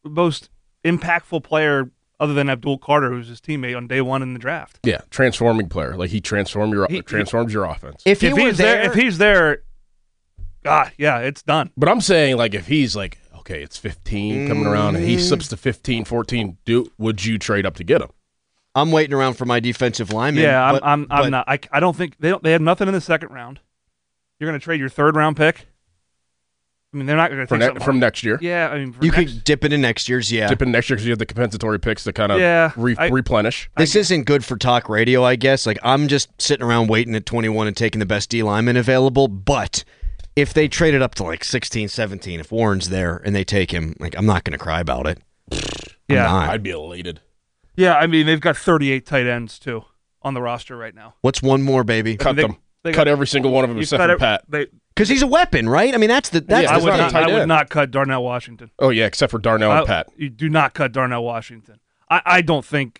most impactful player other than Abdul Carter, who's his teammate on day one in the draft. Yeah, transforming player. Like he transformed your He- transforms your offense. If, he he's there, if he's there, God, yeah, it's done. But I'm saying, like, if he's like, okay, it's fifteen coming around, and he Mm. slips to fifteen, fourteen, do would you trade up to get him? I'm waiting around for my defensive lineman. Yeah, I'm. but- I'm, I'm but- not. I, I don't think they don't. They had nothing in the second round. You're going to trade your third round pick. I mean, they're not going to For take ne- something from hard. next year? Yeah, I mean, for You next, could dip it in next year's, yeah. Dip in next year because you have the compensatory picks to kind of Yeah, re- I- replenish. This isn't good for talk radio, I guess. Like, I'm just sitting around waiting at twenty-one and taking the best D lineman available. But if they trade it up to like sixteen, seventeen, if Warren's there and they take him, like, I'm not going to cry about it. I'm Yeah. not. I'd be elated. Yeah, I mean, they've got thirty-eight tight ends too on the roster right now. What's one more, baby? Cut They- them. they Cut got- every single one of them You except cut for ev- Pat. They, Because he's a weapon, right? I mean, that's the that's Yeah, I the he's would not a not. tight I would end. not cut Darnell Washington. Oh yeah, except for Darnell and I- Pat. You do not cut Darnell Washington. I, I don't think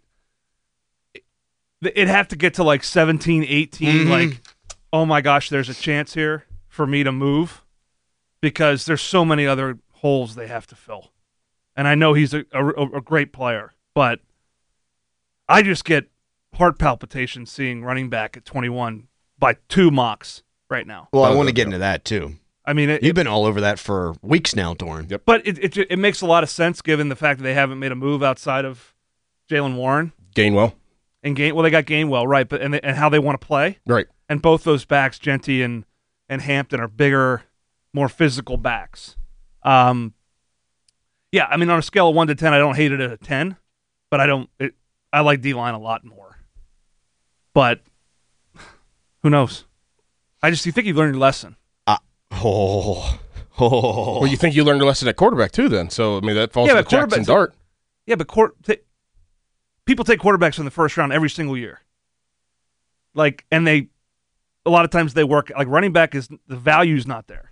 it'd have to get to like seventeen, eighteen, Mhm. like, oh my gosh, there's a chance here for me to move because there's so many other holes they have to fill. And I know he's a, a, a great player, but I just get heart palpitations seeing running back at twenty-one by two mocks right now. Well, I Oh, want to yeah. get into that, too. I mean, it, You've been all over that for weeks now, Doran. Yep. but it, it it makes a lot of sense given the fact that they haven't made a move outside of Jalen Warren Gainwell. and Gain. Well, they got Gainwell, right? But and they, and how they want to play, Right. and both those backs, Genty and and Hampton, are bigger, more physical backs. Um, yeah, I mean, on a scale of one to ten, I don't hate it at a ten, but I don't. It, I like D line a lot more. But who knows? I just you think you've learned your lesson. Oh. Oh. Well, you think you learned your lesson at quarterback too? Then, so I mean that falls Yeah, to but Jackson quarterbacks- Dart. Yeah, but court, t- people take quarterbacks in the first round every single year. Like, and they, a lot of times they work, like running back is, the value's not there.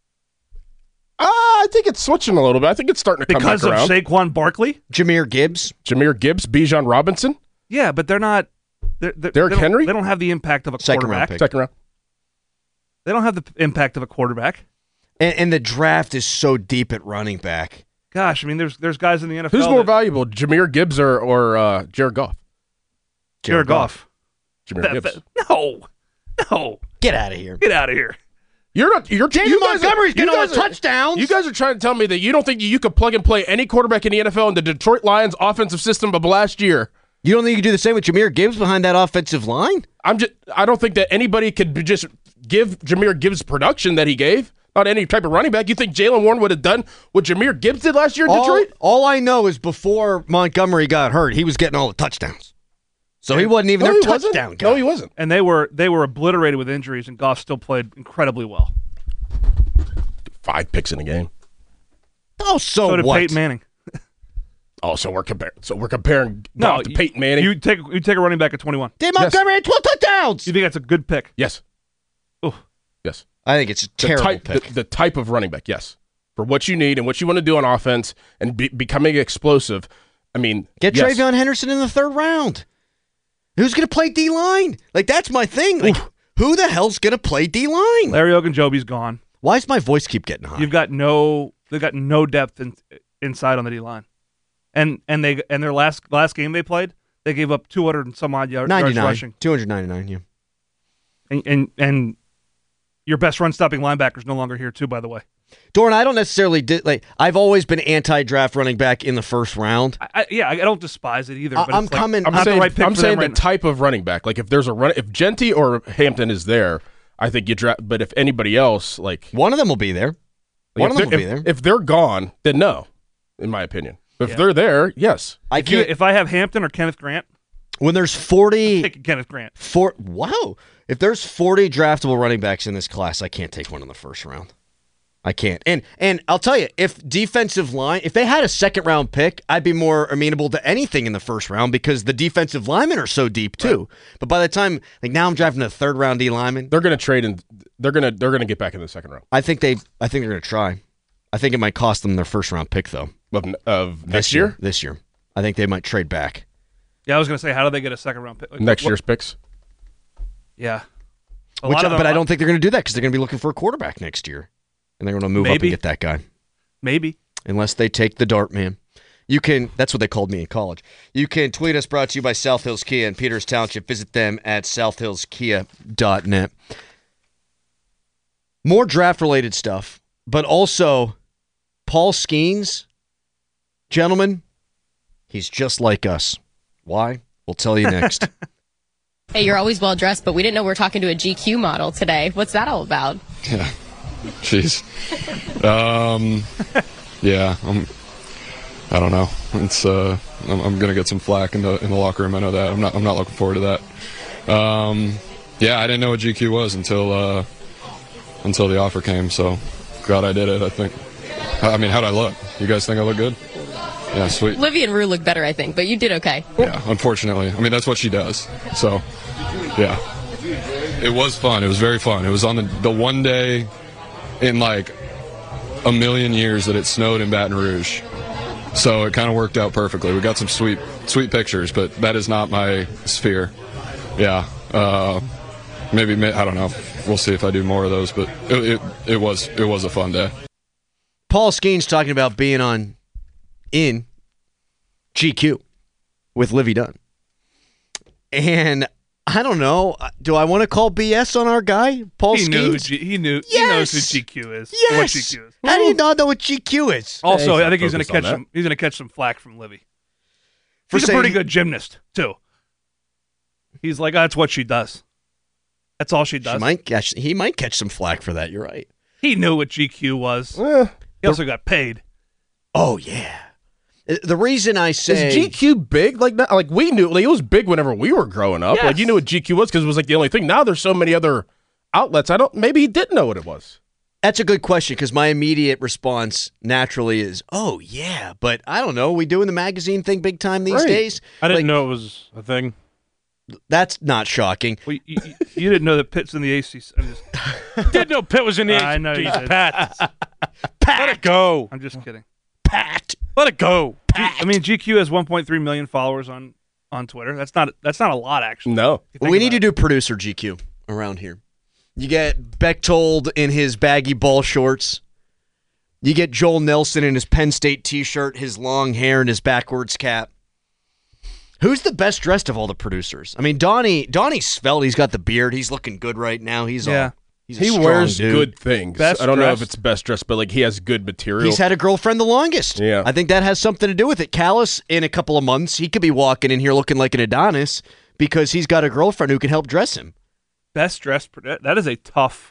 Uh, I think it's switching a little bit. I think it's starting to come Because back of around. Saquon Barkley? Jameer Gibbs? Jameer Gibbs, Bijan Robinson, Yeah, but they're not, they're, they're, Derrick they don't- Henry? They don't have the impact of a Second round quarterback. pick. second round. They don't have the p- impact of a quarterback. And, and the draft is so deep at running back. Gosh, I mean, there's there's guys in the N F L. Who's more that- valuable, Jameer Gibbs or or uh, Jared Goff? Jared Goff. Jameer That- Gibbs. that- no, no, Get out of here. get out of here. You're not. You're. David you guys are- Montgomery's getting you all guys the are- touchdowns. You guys are trying to tell me that you don't think you could plug and play any quarterback in the N F L in the Detroit Lions offensive system of last year. You don't think you could do the same with Jameer Gibbs behind that offensive line? I'm just. I don't think that anybody could be- just give Jameer Gibbs production that he gave. Not any type of running back. You think Jalen Warren would have done what Jameer Gibbs did last year in All, Detroit? all I know is before Montgomery got hurt, he was getting all the touchdowns. So he wasn't even No, their he wasn't. touchdown guy. No, he wasn't. And they were they were obliterated with injuries, and Goff still played incredibly well. Five picks in a game. Oh, so, So did what? Peyton Manning. Oh, so we're comparing. So we're comparing No, Goff to Peyton Manning. You take you take a running back at twenty-one. Dave Montgomery had twelve touchdowns. You think that's a good pick? yes. Ooh. Yes. I think it's a The terrible type, pick. The, the type of running back, yes, for what you need and what you want to do on offense and be, becoming explosive. I mean, Get yes. Travion Henderson in the third round. Who's going to play D line? Like that's my thing. Like who the hell's going to play D line? Larry Ogunjobi's gone. Why does my voice keep getting high? You've got no they've got no depth in, inside on the D line. And and they and their last last game they played, they gave up two hundred and some odd yard, yards ninety-nine, rushing. two ninety-nine. Yeah. And, and and your best run stopping linebacker is no longer here too, by the way. Doran, I don't necessarily did like. I've always been anti-draft running back in the first round. I, I, yeah, I don't despise it either. I- But I'm it's like, coming- I'm not saying, the right pick I'm for saying them the right type of running back. Like if there's a run, if Genty or Hampton is there, I think you draft. But if anybody else, like One of them will be there. like, One if of them will they're- be if, there. If they're gone, then no, in my opinion. But if Yeah. they're there, yes. I If, you, can't. if I have Hampton or Kenneth Grant, When there's forty, take Kenneth Grant. four, wow. If there's forty draftable running backs in this class, I can't take one in the first round. I can't. And and I'll tell you, if defensive line, if they had a second round pick, I'd be more amenable to anything in the first round because the defensive linemen are so deep too. Right. But by the time, like now, I'm drafting a third round D lineman. They're going to trade and they're going to they're going to get back in the second round. I think they. I think they're going to try. I think it might cost them their first round pick though. Of, of This next year? This year, I think they might trade back. Yeah, I was going to say, how do they get a second round pick? Like, Next what- year's picks. Yeah. A Which, lot of them, but I don't think they're going to do that because they're going to be looking for a quarterback next year, and they're going to move up Maybe. and get that guy. Maybe. Unless they take the dart man. You can, that's what they called me in college. You can tweet us, brought to you by South Hills Kia in Peters Township. Visit them at south hills kia dot net. More draft-related stuff, but also Paul Skeens, gentlemen, he's just like us. Why? We'll tell you next. Hey, you're always well-dressed, but we didn't know we were talking to a G Q model today. What's that all about? Yeah. Jeez. Um, yeah, I'm, I don't know. It's uh, I'm, I'm gonna get some flack in the in the locker room. I know that. I'm not. I'm not looking forward to that. Um, yeah, I didn't know what G Q was until uh, until the offer came. So glad I did it. I think. I mean, how'd I look? You guys think I look good? Yeah, sweet. Livy and Rue look better, I think, but you did okay. Yeah, unfortunately. I mean, that's what she does. So, yeah. It was fun. It was very fun. It was on the the one day in like a million years that it snowed in Baton Rouge. So it kind of worked out perfectly. We got some sweet sweet pictures, but that is not my sphere. Yeah. Uh, maybe, I don't know. We'll see if I do more of those, but it it, it was it was a fun day. Paul Skeens talking about being on in G Q with Livy Dunn. And I don't know. Do I want to call B S on our guy, Paul he knew Skeens? G- he knew. Yes. He knows who G Q is. Yes. What G Q is. How do you not know what G Q is? Also, Hey, I think he's going to focused on catch that. some. He's going to catch some flack from Livy. For He's a saying- pretty good gymnast too. He's like, oh, that's what she does. That's all she does. She might catch, he might catch some flack for that. You're right. He knew what G Q was. he also got paid. Oh yeah. The reason I say Is G Q big? Like, not, like we knew, like, it was big whenever we were growing up. Yes. Like, you knew what G Q was because it was like the only thing. Now there's so many other outlets. I don't. Maybe he didn't know what it was. That's a good question because my immediate response naturally is, "Oh yeah," but I don't know. We doing the magazine thing big time these Right. days. I didn't Like, know it was a thing. That's not shocking. Well, you, you, you didn't know that Pitt's in the A C C. I'm just, Didn't know Pitt was in the I know you Jeez, did. Pat. Pat. Let it go. I'm just kidding. Pat. Let it go. G- I mean, G Q has one point three million followers on, on Twitter. That's not that's not a lot actually. No. We need to do producer G Q around here. You get Bechtold in his baggy ball shorts. You get Joel Nelson in his Penn State T-shirt, his long hair, and his backwards cap. Who's the best dressed of all the producers? I mean, Donnie Donnie Svelte, he's got the beard. He's looking good right now. He's Yeah. all, he's a He strong wears dude. good things. Best I don't know if dressed. it's best dressed, but like he has good material. He's had a girlfriend the longest. Yeah. I think that has something to do with it. Callis, in a couple of months, he could be walking in here looking like an Adonis because he's got a girlfriend who can help dress him. Best dressed. pro- That is a tough.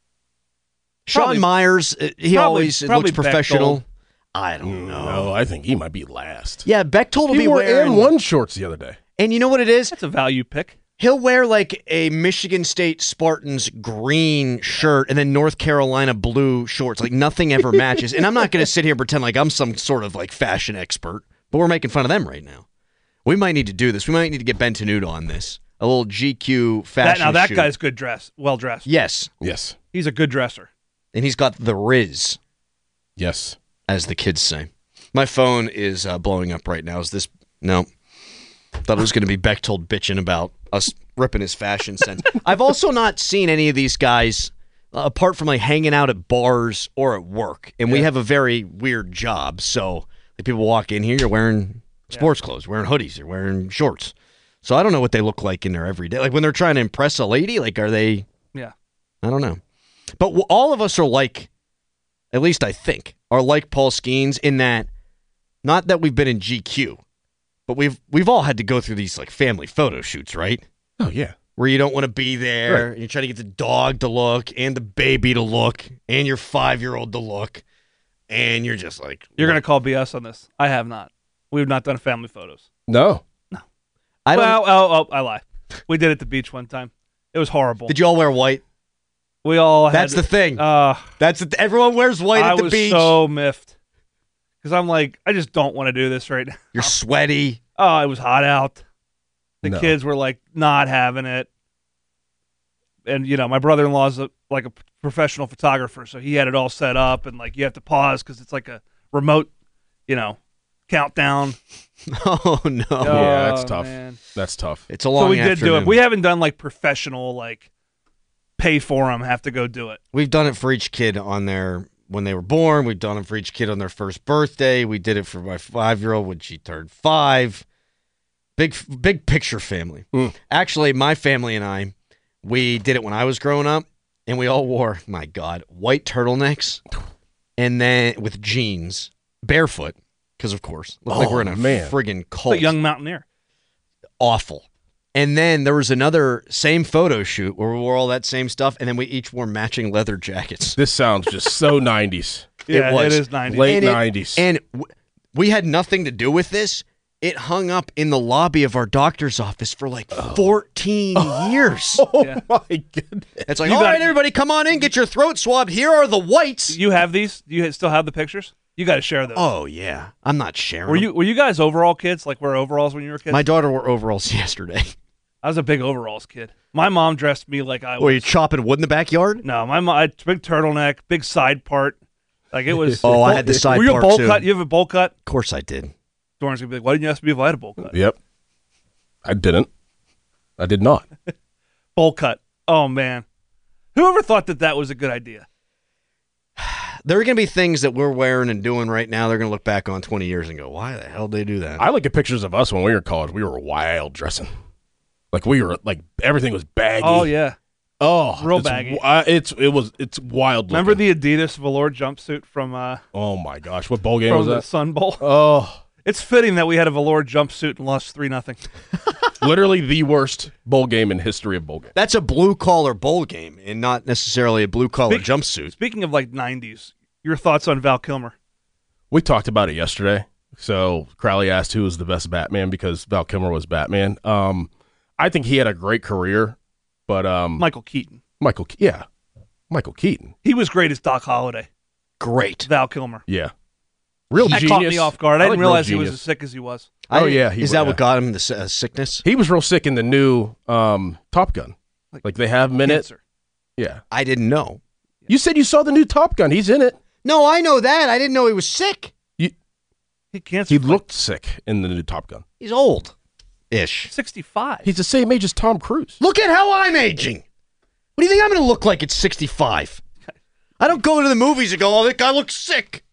Sean Probably- Myers, uh, he probably- always probably looks professional. Bechtold. I don't know. No, I think he might be last. Yeah, Bechtold will He be wore wearing and one shorts the other day. And you know what it is? That's a value pick. He'll wear like a Michigan State Spartans green shirt and then North Carolina blue shorts. Like nothing ever matches. And I'm not going to sit here and pretend like I'm some sort of like fashion expert, but we're making fun of them right now. We might need to do this. We might need to get Ben Tenuta on this. A little G Q That, fashion now that shoot. guy's good dressed, well dressed. Yes. Yes. He's a good dresser. And he's got the Riz. Yes. As the kids say. My phone is uh, blowing up right now. Is this... No. Thought it was going to be Bechtold bitching about us ripping his fashion sense. I've also not seen any of these guys, uh, apart from like hanging out at bars or at work. And we have a very weird job. So like, people walk in here, you're wearing sports clothes, wearing hoodies, you're wearing shorts. So I don't know what they look like in there every day. Like when they're trying to impress a lady, like are they... Yeah. I don't know. But w- all of us are like, at least I think, are like Paul Skeens in that, not that we've been in G Q, but we've we've all had to go through these like family photo shoots, right? Oh, yeah. Where you don't want to be there, Right. and you're trying to get the dog to look, and the baby to look, and your five-year-old to look, and you're just like... You're going to call B S on this. I have not. We've not done family photos. No. I don't, well, oh, oh, I lie. We did it at the beach one time. It was horrible. Did you all wear white? We all had That's the thing. Uh, That's the, everyone wears white I at the was beach. so miffed. Because I'm like, I just don't want to do this right now. You're sweaty. Oh, it was hot out. The No. kids were like not having it. And, you know, my brother-in-law's a, like a professional photographer, so he had it all set up, and like you have to pause because it's like a remote, you know, countdown. Oh, no. Yeah, that's Oh, tough. man. That's tough. It's a long So we did do afternoon. it. We haven't done like professional, like pay for them, have to go do it. We've done it for each kid on their when they were born. We've done them for each kid on their first birthday. We did it for my five-year-old when she turned five. Big, big picture family. Mm. Actually, my family and I, we did it when I was growing up, and we all wore, my God, white turtlenecks, and then with jeans, barefoot, because of course, look Oh, like we're in a man. friggin' cult. The young mountaineer. Awful. And then there was another same photo shoot where we wore all that same stuff, and then we each wore matching leather jackets. This sounds just so nineties. Yeah, it was it is nineties. Late And it- nineties. And w- we had nothing to do with this. It hung up in the lobby of our doctor's office for like fourteen years. Oh, Yeah. my goodness. It's like, You all got- right, everybody, come on in, get your throat swabbed. Here are the whites. You have these? Do you still have the pictures? You got to share those. Oh, yeah. I'm not sharing Were them. you were you guys overall kids? Like wear overalls when you were kids? My daughter wore overalls yesterday. I was a big overalls kid. My mom dressed me like I was. Were you chopping wood in the backyard? No, my mom. I had big turtleneck, big side part. Like it was. Oh, I had the side Were you part, a bowl too. cut? You have a bowl cut? Of course I did. Dorn's gonna be like, why didn't you ask me if I had a bowl cut? Yep. I didn't. I did not. Bowl cut. Oh man, whoever thought that that was a good idea? There are going to be things that we're wearing and doing right now they're going to look back on twenty years and go, why the hell did they do that? I look at pictures of us when we were in college. We were wild dressing. Like we were like everything was baggy. Oh yeah, Oh, real it's, baggy. Uh, it's it was it's wild. Looking. Remember the Adidas velour jumpsuit from uh Oh my gosh, what bowl game from was the that? Sun Bowl? Oh, It's fitting that we had a velour jumpsuit and lost three nothing. literally the worst bowl game in history of bowl games. That's a blue-collar bowl game and not necessarily a blue-collar Speak- jumpsuit. Speaking of like nineties, your thoughts on Val Kilmer? We talked about it yesterday. So Crowley asked who was the best Batman because Val Kilmer was Batman. Um, I think he had a great career, but um, Michael Keaton. Michael, Ke- yeah, Michael Keaton, He was great as Doc Holliday. Great. Val Kilmer. yeah, real That genius. caught me off guard. I, like didn't real realize he was genius. as sick as he was. Oh I- yeah, he is was, that yeah. what got him the uh, sickness? He was real sick in the new um, Top Gun. Like they have him in it. Cancer. Yeah, I didn't know. you said you saw the new Top Gun. He's in it. No, I know that. I didn't know he was sick. He cancer. He looked sick in the new Top Gun. He's old-ish. sixty-five. He's the same age as Tom Cruise. Look at how I'm aging. What do you think I'm going to look like at sixty-five? I don't go to the movies and go, oh, that guy looks sick.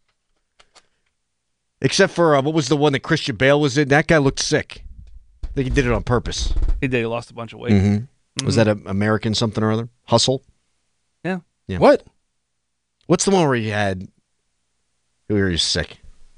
Except for, uh, what was the one that Christian Bale was in? That guy looked sick. I think he did it on purpose. He did. He lost a bunch of weight. Mm-hmm. Was that an American something or other? Hustle? Yeah. Yeah. What? What's the one where he had, where he was sick?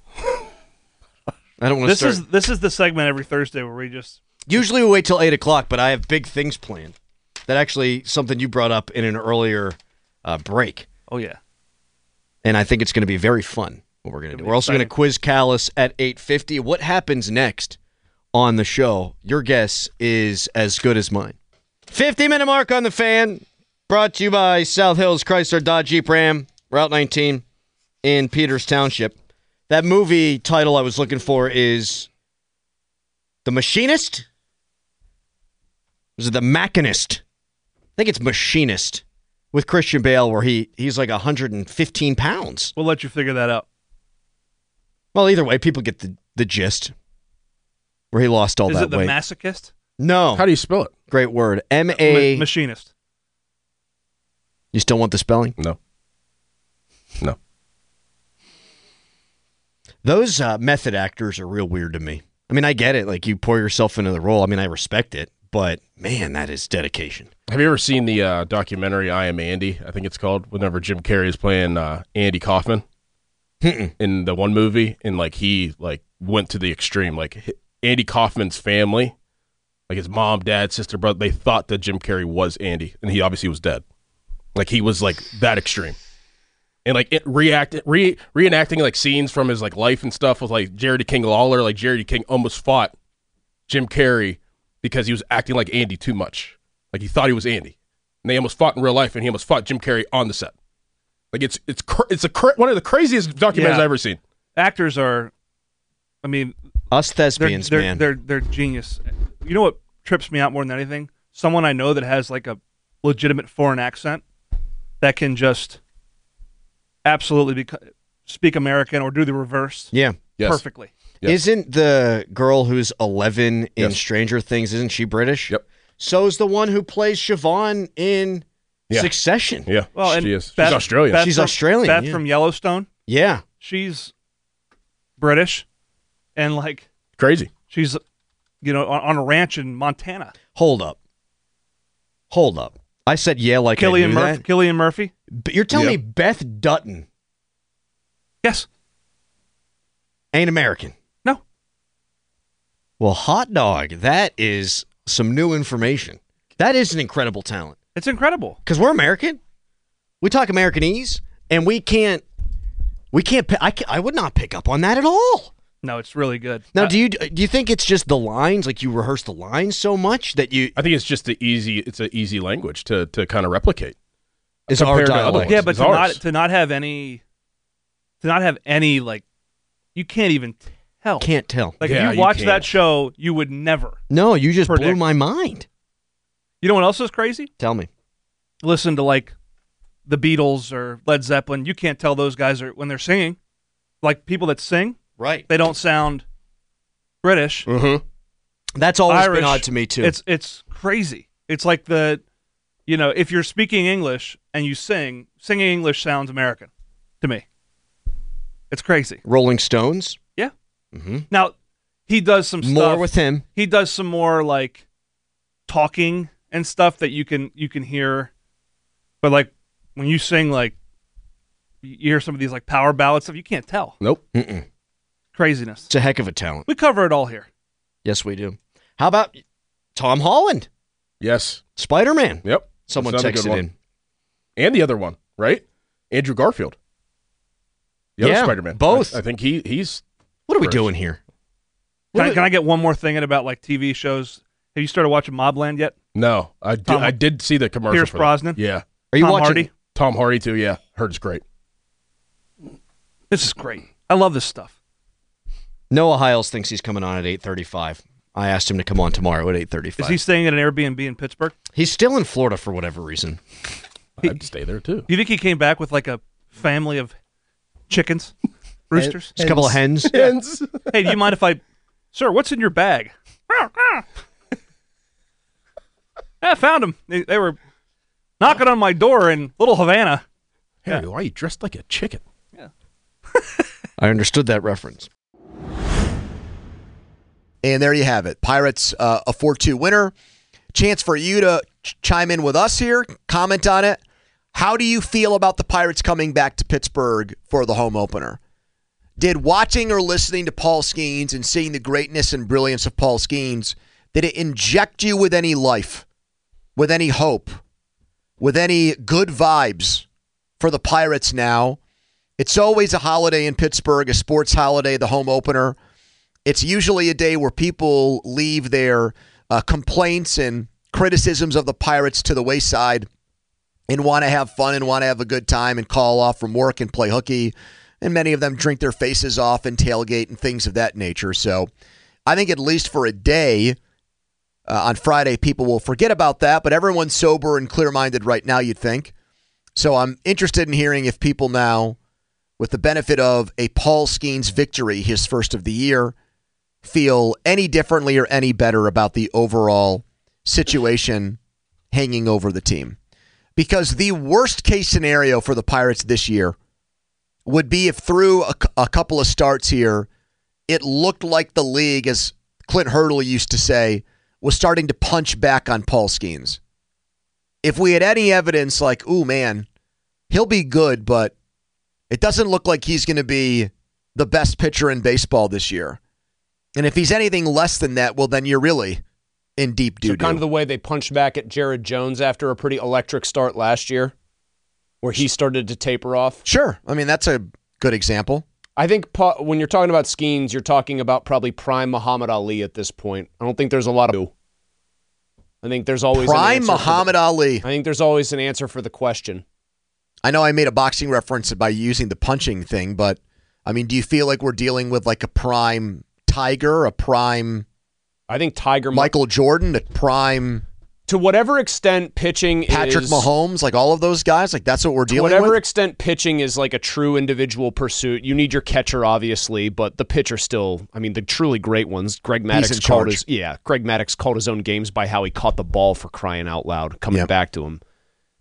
I don't want to This start. is this is the segment every Thursday where we just Usually we wait till eight o'clock, but I have big things planned. That actually something you brought up in an earlier uh, break. oh yeah. And I think it's going to be very fun what we're going to do. We're also going to quiz Callis at eight fifty. What happens next on the show? Your guess is as good as mine. fifty-minute mark on the Fan, brought to you by South Hills Chrysler Dodge Jeep Ram, Route nineteen in Peters Township. That movie title I was looking for is The Machinist? Was it The Machinist? I think it's Machinist with Christian Bale where he he's like one hundred fifteen pounds. We'll let you figure that out. Well, either way, people get the, the gist where he lost all Is that it the weight. masochist? No. How do you spell it? Great word. M A. Ma- machinist. You still want the spelling? No. No. Those uh, method actors are real weird to me. I mean, I get it. Like, you pour yourself into the role. I mean, I respect it. But, man, that is dedication. Have you ever seen the uh, documentary I Am Andy? I think it's called. Whenever Jim Carrey is playing uh, Andy Kaufman in the one movie, and like he like went to the extreme. Like hi- Andy Kaufman's family, like his mom, dad, sister, brother, they thought that Jim Carrey was Andy, and he obviously was dead. Like he was like that extreme, and like it react re reenacting like scenes from his like life and stuff with like Jerry King Lawler. Like Jerry King almost fought Jim Carrey because he was acting like Andy too much. Like he thought he was Andy, and they almost fought in real life, and he almost fought Jim Carrey on the set. Like it's it's cr- it's a cr- one of the craziest documentaries Yeah. I've ever seen. Actors are, I mean, Us thespians, they're, man. They're, they're they're genius. You know what trips me out more than anything? Someone I know that has like a legitimate foreign accent that can just absolutely bec- speak American or do the reverse. Yeah. Yes. Perfectly. Isn't the girl who's eleven in Yes. Stranger Things, isn't she British? Yep. So is the one who plays Siobhan in Yeah. Succession. Yeah, Well, and she is. Beth- She's Australian. Beth She's from- Australian, Beth yeah. from Yellowstone. Yeah. She's British, and like Crazy. she's, you know, on, on a ranch in Montana. Hold up. Hold up. I said yeah like Killian I knew Murphy. that. Killian Murphy. But you're telling Yep. me Beth Dutton Yes. ain't American? No. Well, hot dog, that is some new information. That is an incredible talent. It's incredible. Because we're American. We talk Americanese, and we can't, we can't, pi- I, ca- I would not pick up on that at all. No, it's really good. Now, Uh, do you do you think it's just the lines, like you rehearse the lines so much that you... I think it's just the easy. It's an easy language to to kind of replicate. It's our compared to other dialect. ones. Yeah, but It's to not ours. to not have any, to not have any like, you can't even tell. Can't tell. Like Yeah, if you you watch can't. that show, you would never. No, you just blew predict. my mind. You know what else is crazy? Tell me. Listen to like the Beatles or Led Zeppelin. You can't tell those guys are when they're singing. Like people that sing, right? They don't sound British. Mm-hmm. That's always Irish. been odd to me too. It's it's crazy. It's like the, you know, if you're speaking English and you sing, singing English sounds American to me. It's crazy. Rolling Stones. Yeah. Mm-hmm. Now he does some More stuff with him. He does some more like talking and stuff that you can you can hear, but like when you sing, like you hear some of these like power ballad stuff, you can't tell. Nope. Mm-mm. Craziness. It's a heck of a talent. We cover it all here. Yes, we do. How about Tom Holland? Yes. Spider-Man. Yep. Someone That's another good texted one. in. And the other one, right? Andrew Garfield. The Yeah, other Spider-Man. both. I, I think he he's. What are we British. doing here? Can I, What- can I get one more thing in about like T V shows? Have you started watching Mobland yet? No, I did. Tom- I did see the commercial. Pierce for that. Brosnan? Yeah. Are you Tom watching? Hardy? Tom Hardy too. Yeah, heard it's great. This is great. I love this stuff. Noah Hiles thinks he's coming on at eight thirty-five. I asked him to come on tomorrow at eight thirty-five. Is he staying at an Airbnb in Pittsburgh? He's still in Florida for whatever reason. I'd stay there too. Do you think he came back with like a family of chickens, roosters, Just a couple of hens. Hens. Hey, do you mind if I, sir? What's in your bag? I found them. They, they were knocking on my door in Little Havana. Harry, why are you dressed like a chicken? I understood that reference. And there you have it. Pirates, uh, a four two winner. Chance for you to ch- chime in with us here, comment on it. How do you feel about the Pirates coming back to Pittsburgh for the home opener? Did watching or listening to Paul Skeens and seeing the greatness and brilliance of Paul Skeens, did it inject you with any life, with any hope, with any good vibes for the Pirates now? It's always a holiday in Pittsburgh, a sports holiday, the home opener. It's usually a day where people leave their uh, complaints and criticisms of the Pirates to the wayside and want to have fun and want to have a good time and call off from work and play hooky. And many of them drink their faces off and tailgate and things of that nature. So I think at least for a day uh, on Friday, people will forget about that. But everyone's sober and clear-minded right now, you'd think. So I'm interested in hearing if people now, with the benefit of a Paul Skeens victory, his first of the year, feel any differently or any better about the overall situation hanging over the team. Because the worst case scenario for the Pirates this year would be if through a, a couple of starts here, it looked like the league, as Clint Hurdle used to say, was starting to punch back on Paul Skeens. If we had any evidence like, ooh, man, he'll be good, but it doesn't look like he's going to be the best pitcher in baseball this year. And if he's anything less than that, well, then you're really in deep doo-doo. So kind of the way they punched back at Jared Jones after a pretty electric start last year, where he started to taper off. Sure. I mean, that's a good example. I think pa- when you're talking about Skeens, you're talking about probably prime Muhammad Ali at this point. I don't think there's a lot of... I think there's always an Prime answer for Muhammad the- Ali. I think there's always an answer for the question. I know I made a boxing reference by using the punching thing, but, I mean, do you feel like we're dealing with like a prime Tiger, a prime... I think Tiger... Michael Jordan, a prime... To whatever extent pitching Patrick is... Mahomes, like all of those guys, like that's what we're To dealing whatever with? extent pitching is like a true individual pursuit, you need your catcher, obviously, but the pitcher still, I mean, the truly great ones, Greg Maddux in called charge. his, yeah, Greg Maddux called his own games by how he caught the ball, for crying out loud, coming Yep. back to him.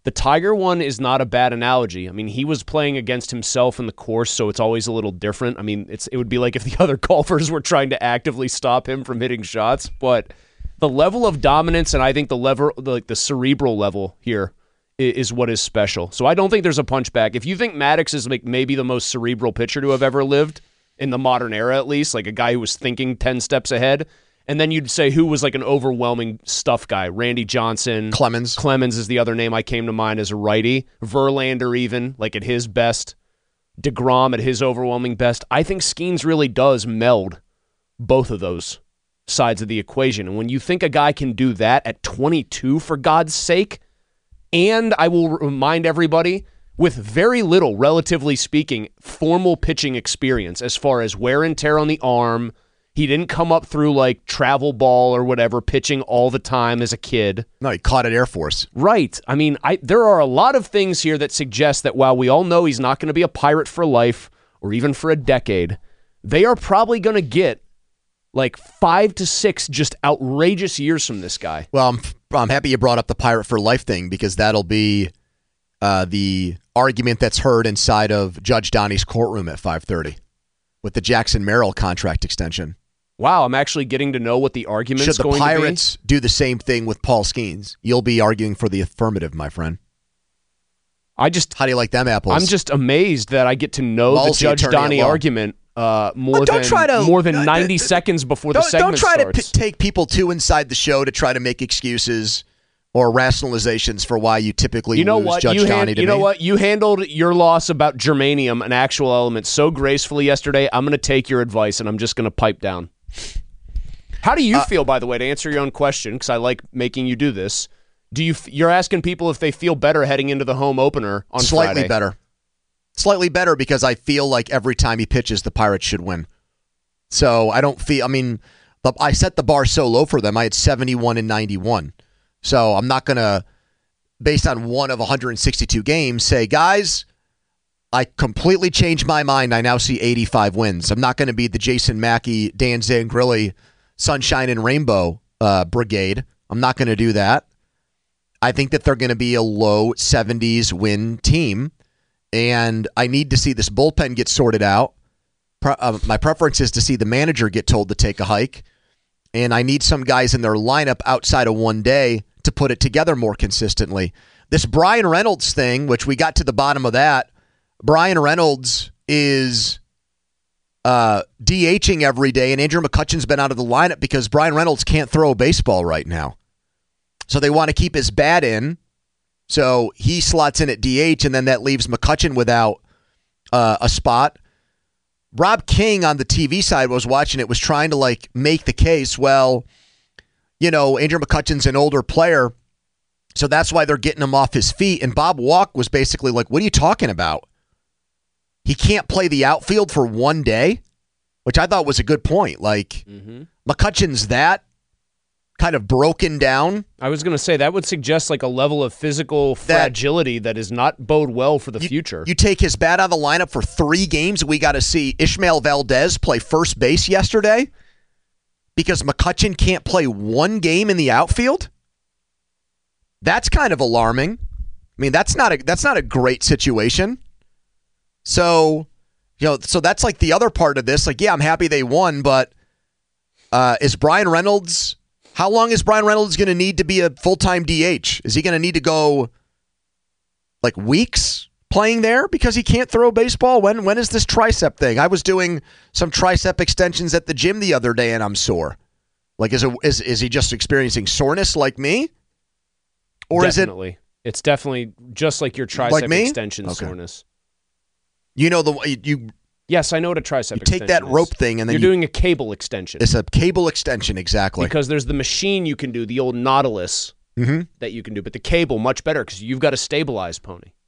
The Tiger one is not a bad analogy. I mean, he was playing against himself in the course, so it's always a little different. I mean, it's it would be like if the other golfers were trying to actively stop him from hitting shots, but the level of dominance and I think the level, like the cerebral level here is, is what is special. So I don't think there's a punchback. If you think Maddox is like maybe the most cerebral pitcher to have ever lived in the modern era, at least, like a guy who was thinking ten steps ahead, and then you'd say who was like an overwhelming stuff guy. Randy Johnson. Clemens. Clemens is the other name I came to mind as a righty. Verlander even, like at his best. DeGrom at his overwhelming best. I think Skeens really does meld both of those sides of the equation. And when you think a guy can do that at twenty-two, for God's sake, and I will remind everybody, with very little, relatively speaking, formal pitching experience as far as wear and tear on the arm. He didn't come up through like travel ball or whatever, pitching all the time as a kid. No, he caught at Air Force. Right. I mean, I there are a lot of things here that suggest that while we all know he's not going to be a Pirate for life or even for a decade, they are probably going to get like five to six just outrageous years from this guy. Well, I'm, I'm happy you brought up the Pirate for life thing because that'll be uh, the argument that's heard inside of Judge Donnie's courtroom at five thirty with the Jackson Merrill contract extension. Wow, I'm actually getting to know what the argument's Should the going Pirates to be. do the same thing with Paul Skeens? You'll be arguing for the affirmative, my friend. I just How do you like them apples? I'm just amazed that I get to know Lulz, the Judge attorney at Donnie law. argument uh, more Well, don't than try to- more than uh, ninety uh, seconds before the don't, segment don't try starts. to p- take people too inside the show to try to make excuses or rationalizations for why you typically You know lose what? Judge You, Donnie hand, to you know me. what? You handled your loss about germanium, an actual element, so gracefully yesterday. I'm going to take your advice and I'm just going to pipe down. How do you Uh, feel, by the way, to answer your own question? Because I like making you do this. Do you? f- You're asking people if they feel better heading into the home opener on Slightly Friday. better. Slightly better because I feel like every time he pitches, the Pirates should win. So I don't feel, I mean, the, I set the bar so low for them. I had seventy-one and ninety-one. So I'm not going to, based on one of one hundred sixty-two games, say, guys, I completely changed my mind. I now see eighty-five wins. I'm not going to be the Jason Mackey, Dan Zangrilli, Sunshine and Rainbow uh, brigade. I'm not going to do that. I think that they're going to be a low seventies win team, and I need to see this bullpen get sorted out. Pre- uh, my preference is to see the manager get told to take a hike, and I need some guys in their lineup outside of one day to put it together more consistently. This Brian Reynolds thing, which we got to the bottom of that, Brian Reynolds is uh, DHing every day, and Andrew McCutchen's been out of the lineup because Brian Reynolds can't throw a baseball right now. So they want to keep his bat in, so he slots in at D H, and then that leaves McCutchen without uh, a spot. Rob King on the T V side was watching it, was trying to like make the case, well, you know, Andrew McCutchen's an older player, so that's why they're getting him off his feet. And Bob Walk was basically like, what are you talking about? He can't play the outfield for one day, which I thought was a good point. Like, Mhm. McCutchen's that kind of broken down. I was going to say that would suggest like a level of physical fragility that does not bode well for the future. You take his bat out of the lineup for three games. We got to see Ishmael Valdez play first base yesterday because McCutchen can't play one game in the outfield. That's kind of alarming. I mean, that's not a that's not a great situation. So, you know, so that's like the other part of this. Like, yeah, I'm happy they won, but uh, is Brian Reynolds? How long is Brian Reynolds going to need to be a full-time D H? Is he going to need to go like weeks playing there because he can't throw a baseball? When when is this tricep thing? I was doing some tricep extensions at the gym the other day and I'm sore. Like, is it, is is he just experiencing soreness like me? Or definitely. is it? It's definitely just like your tricep Like me? extension Okay. soreness. You know the you. Yes, I know what a tricep. You take that extension rope is. thing and then you're you- doing a cable extension. It's a cable extension, exactly. Because there's the machine you can do, the old Nautilus Mhm. that you can do, but the cable much better because you've got a stabilized pony.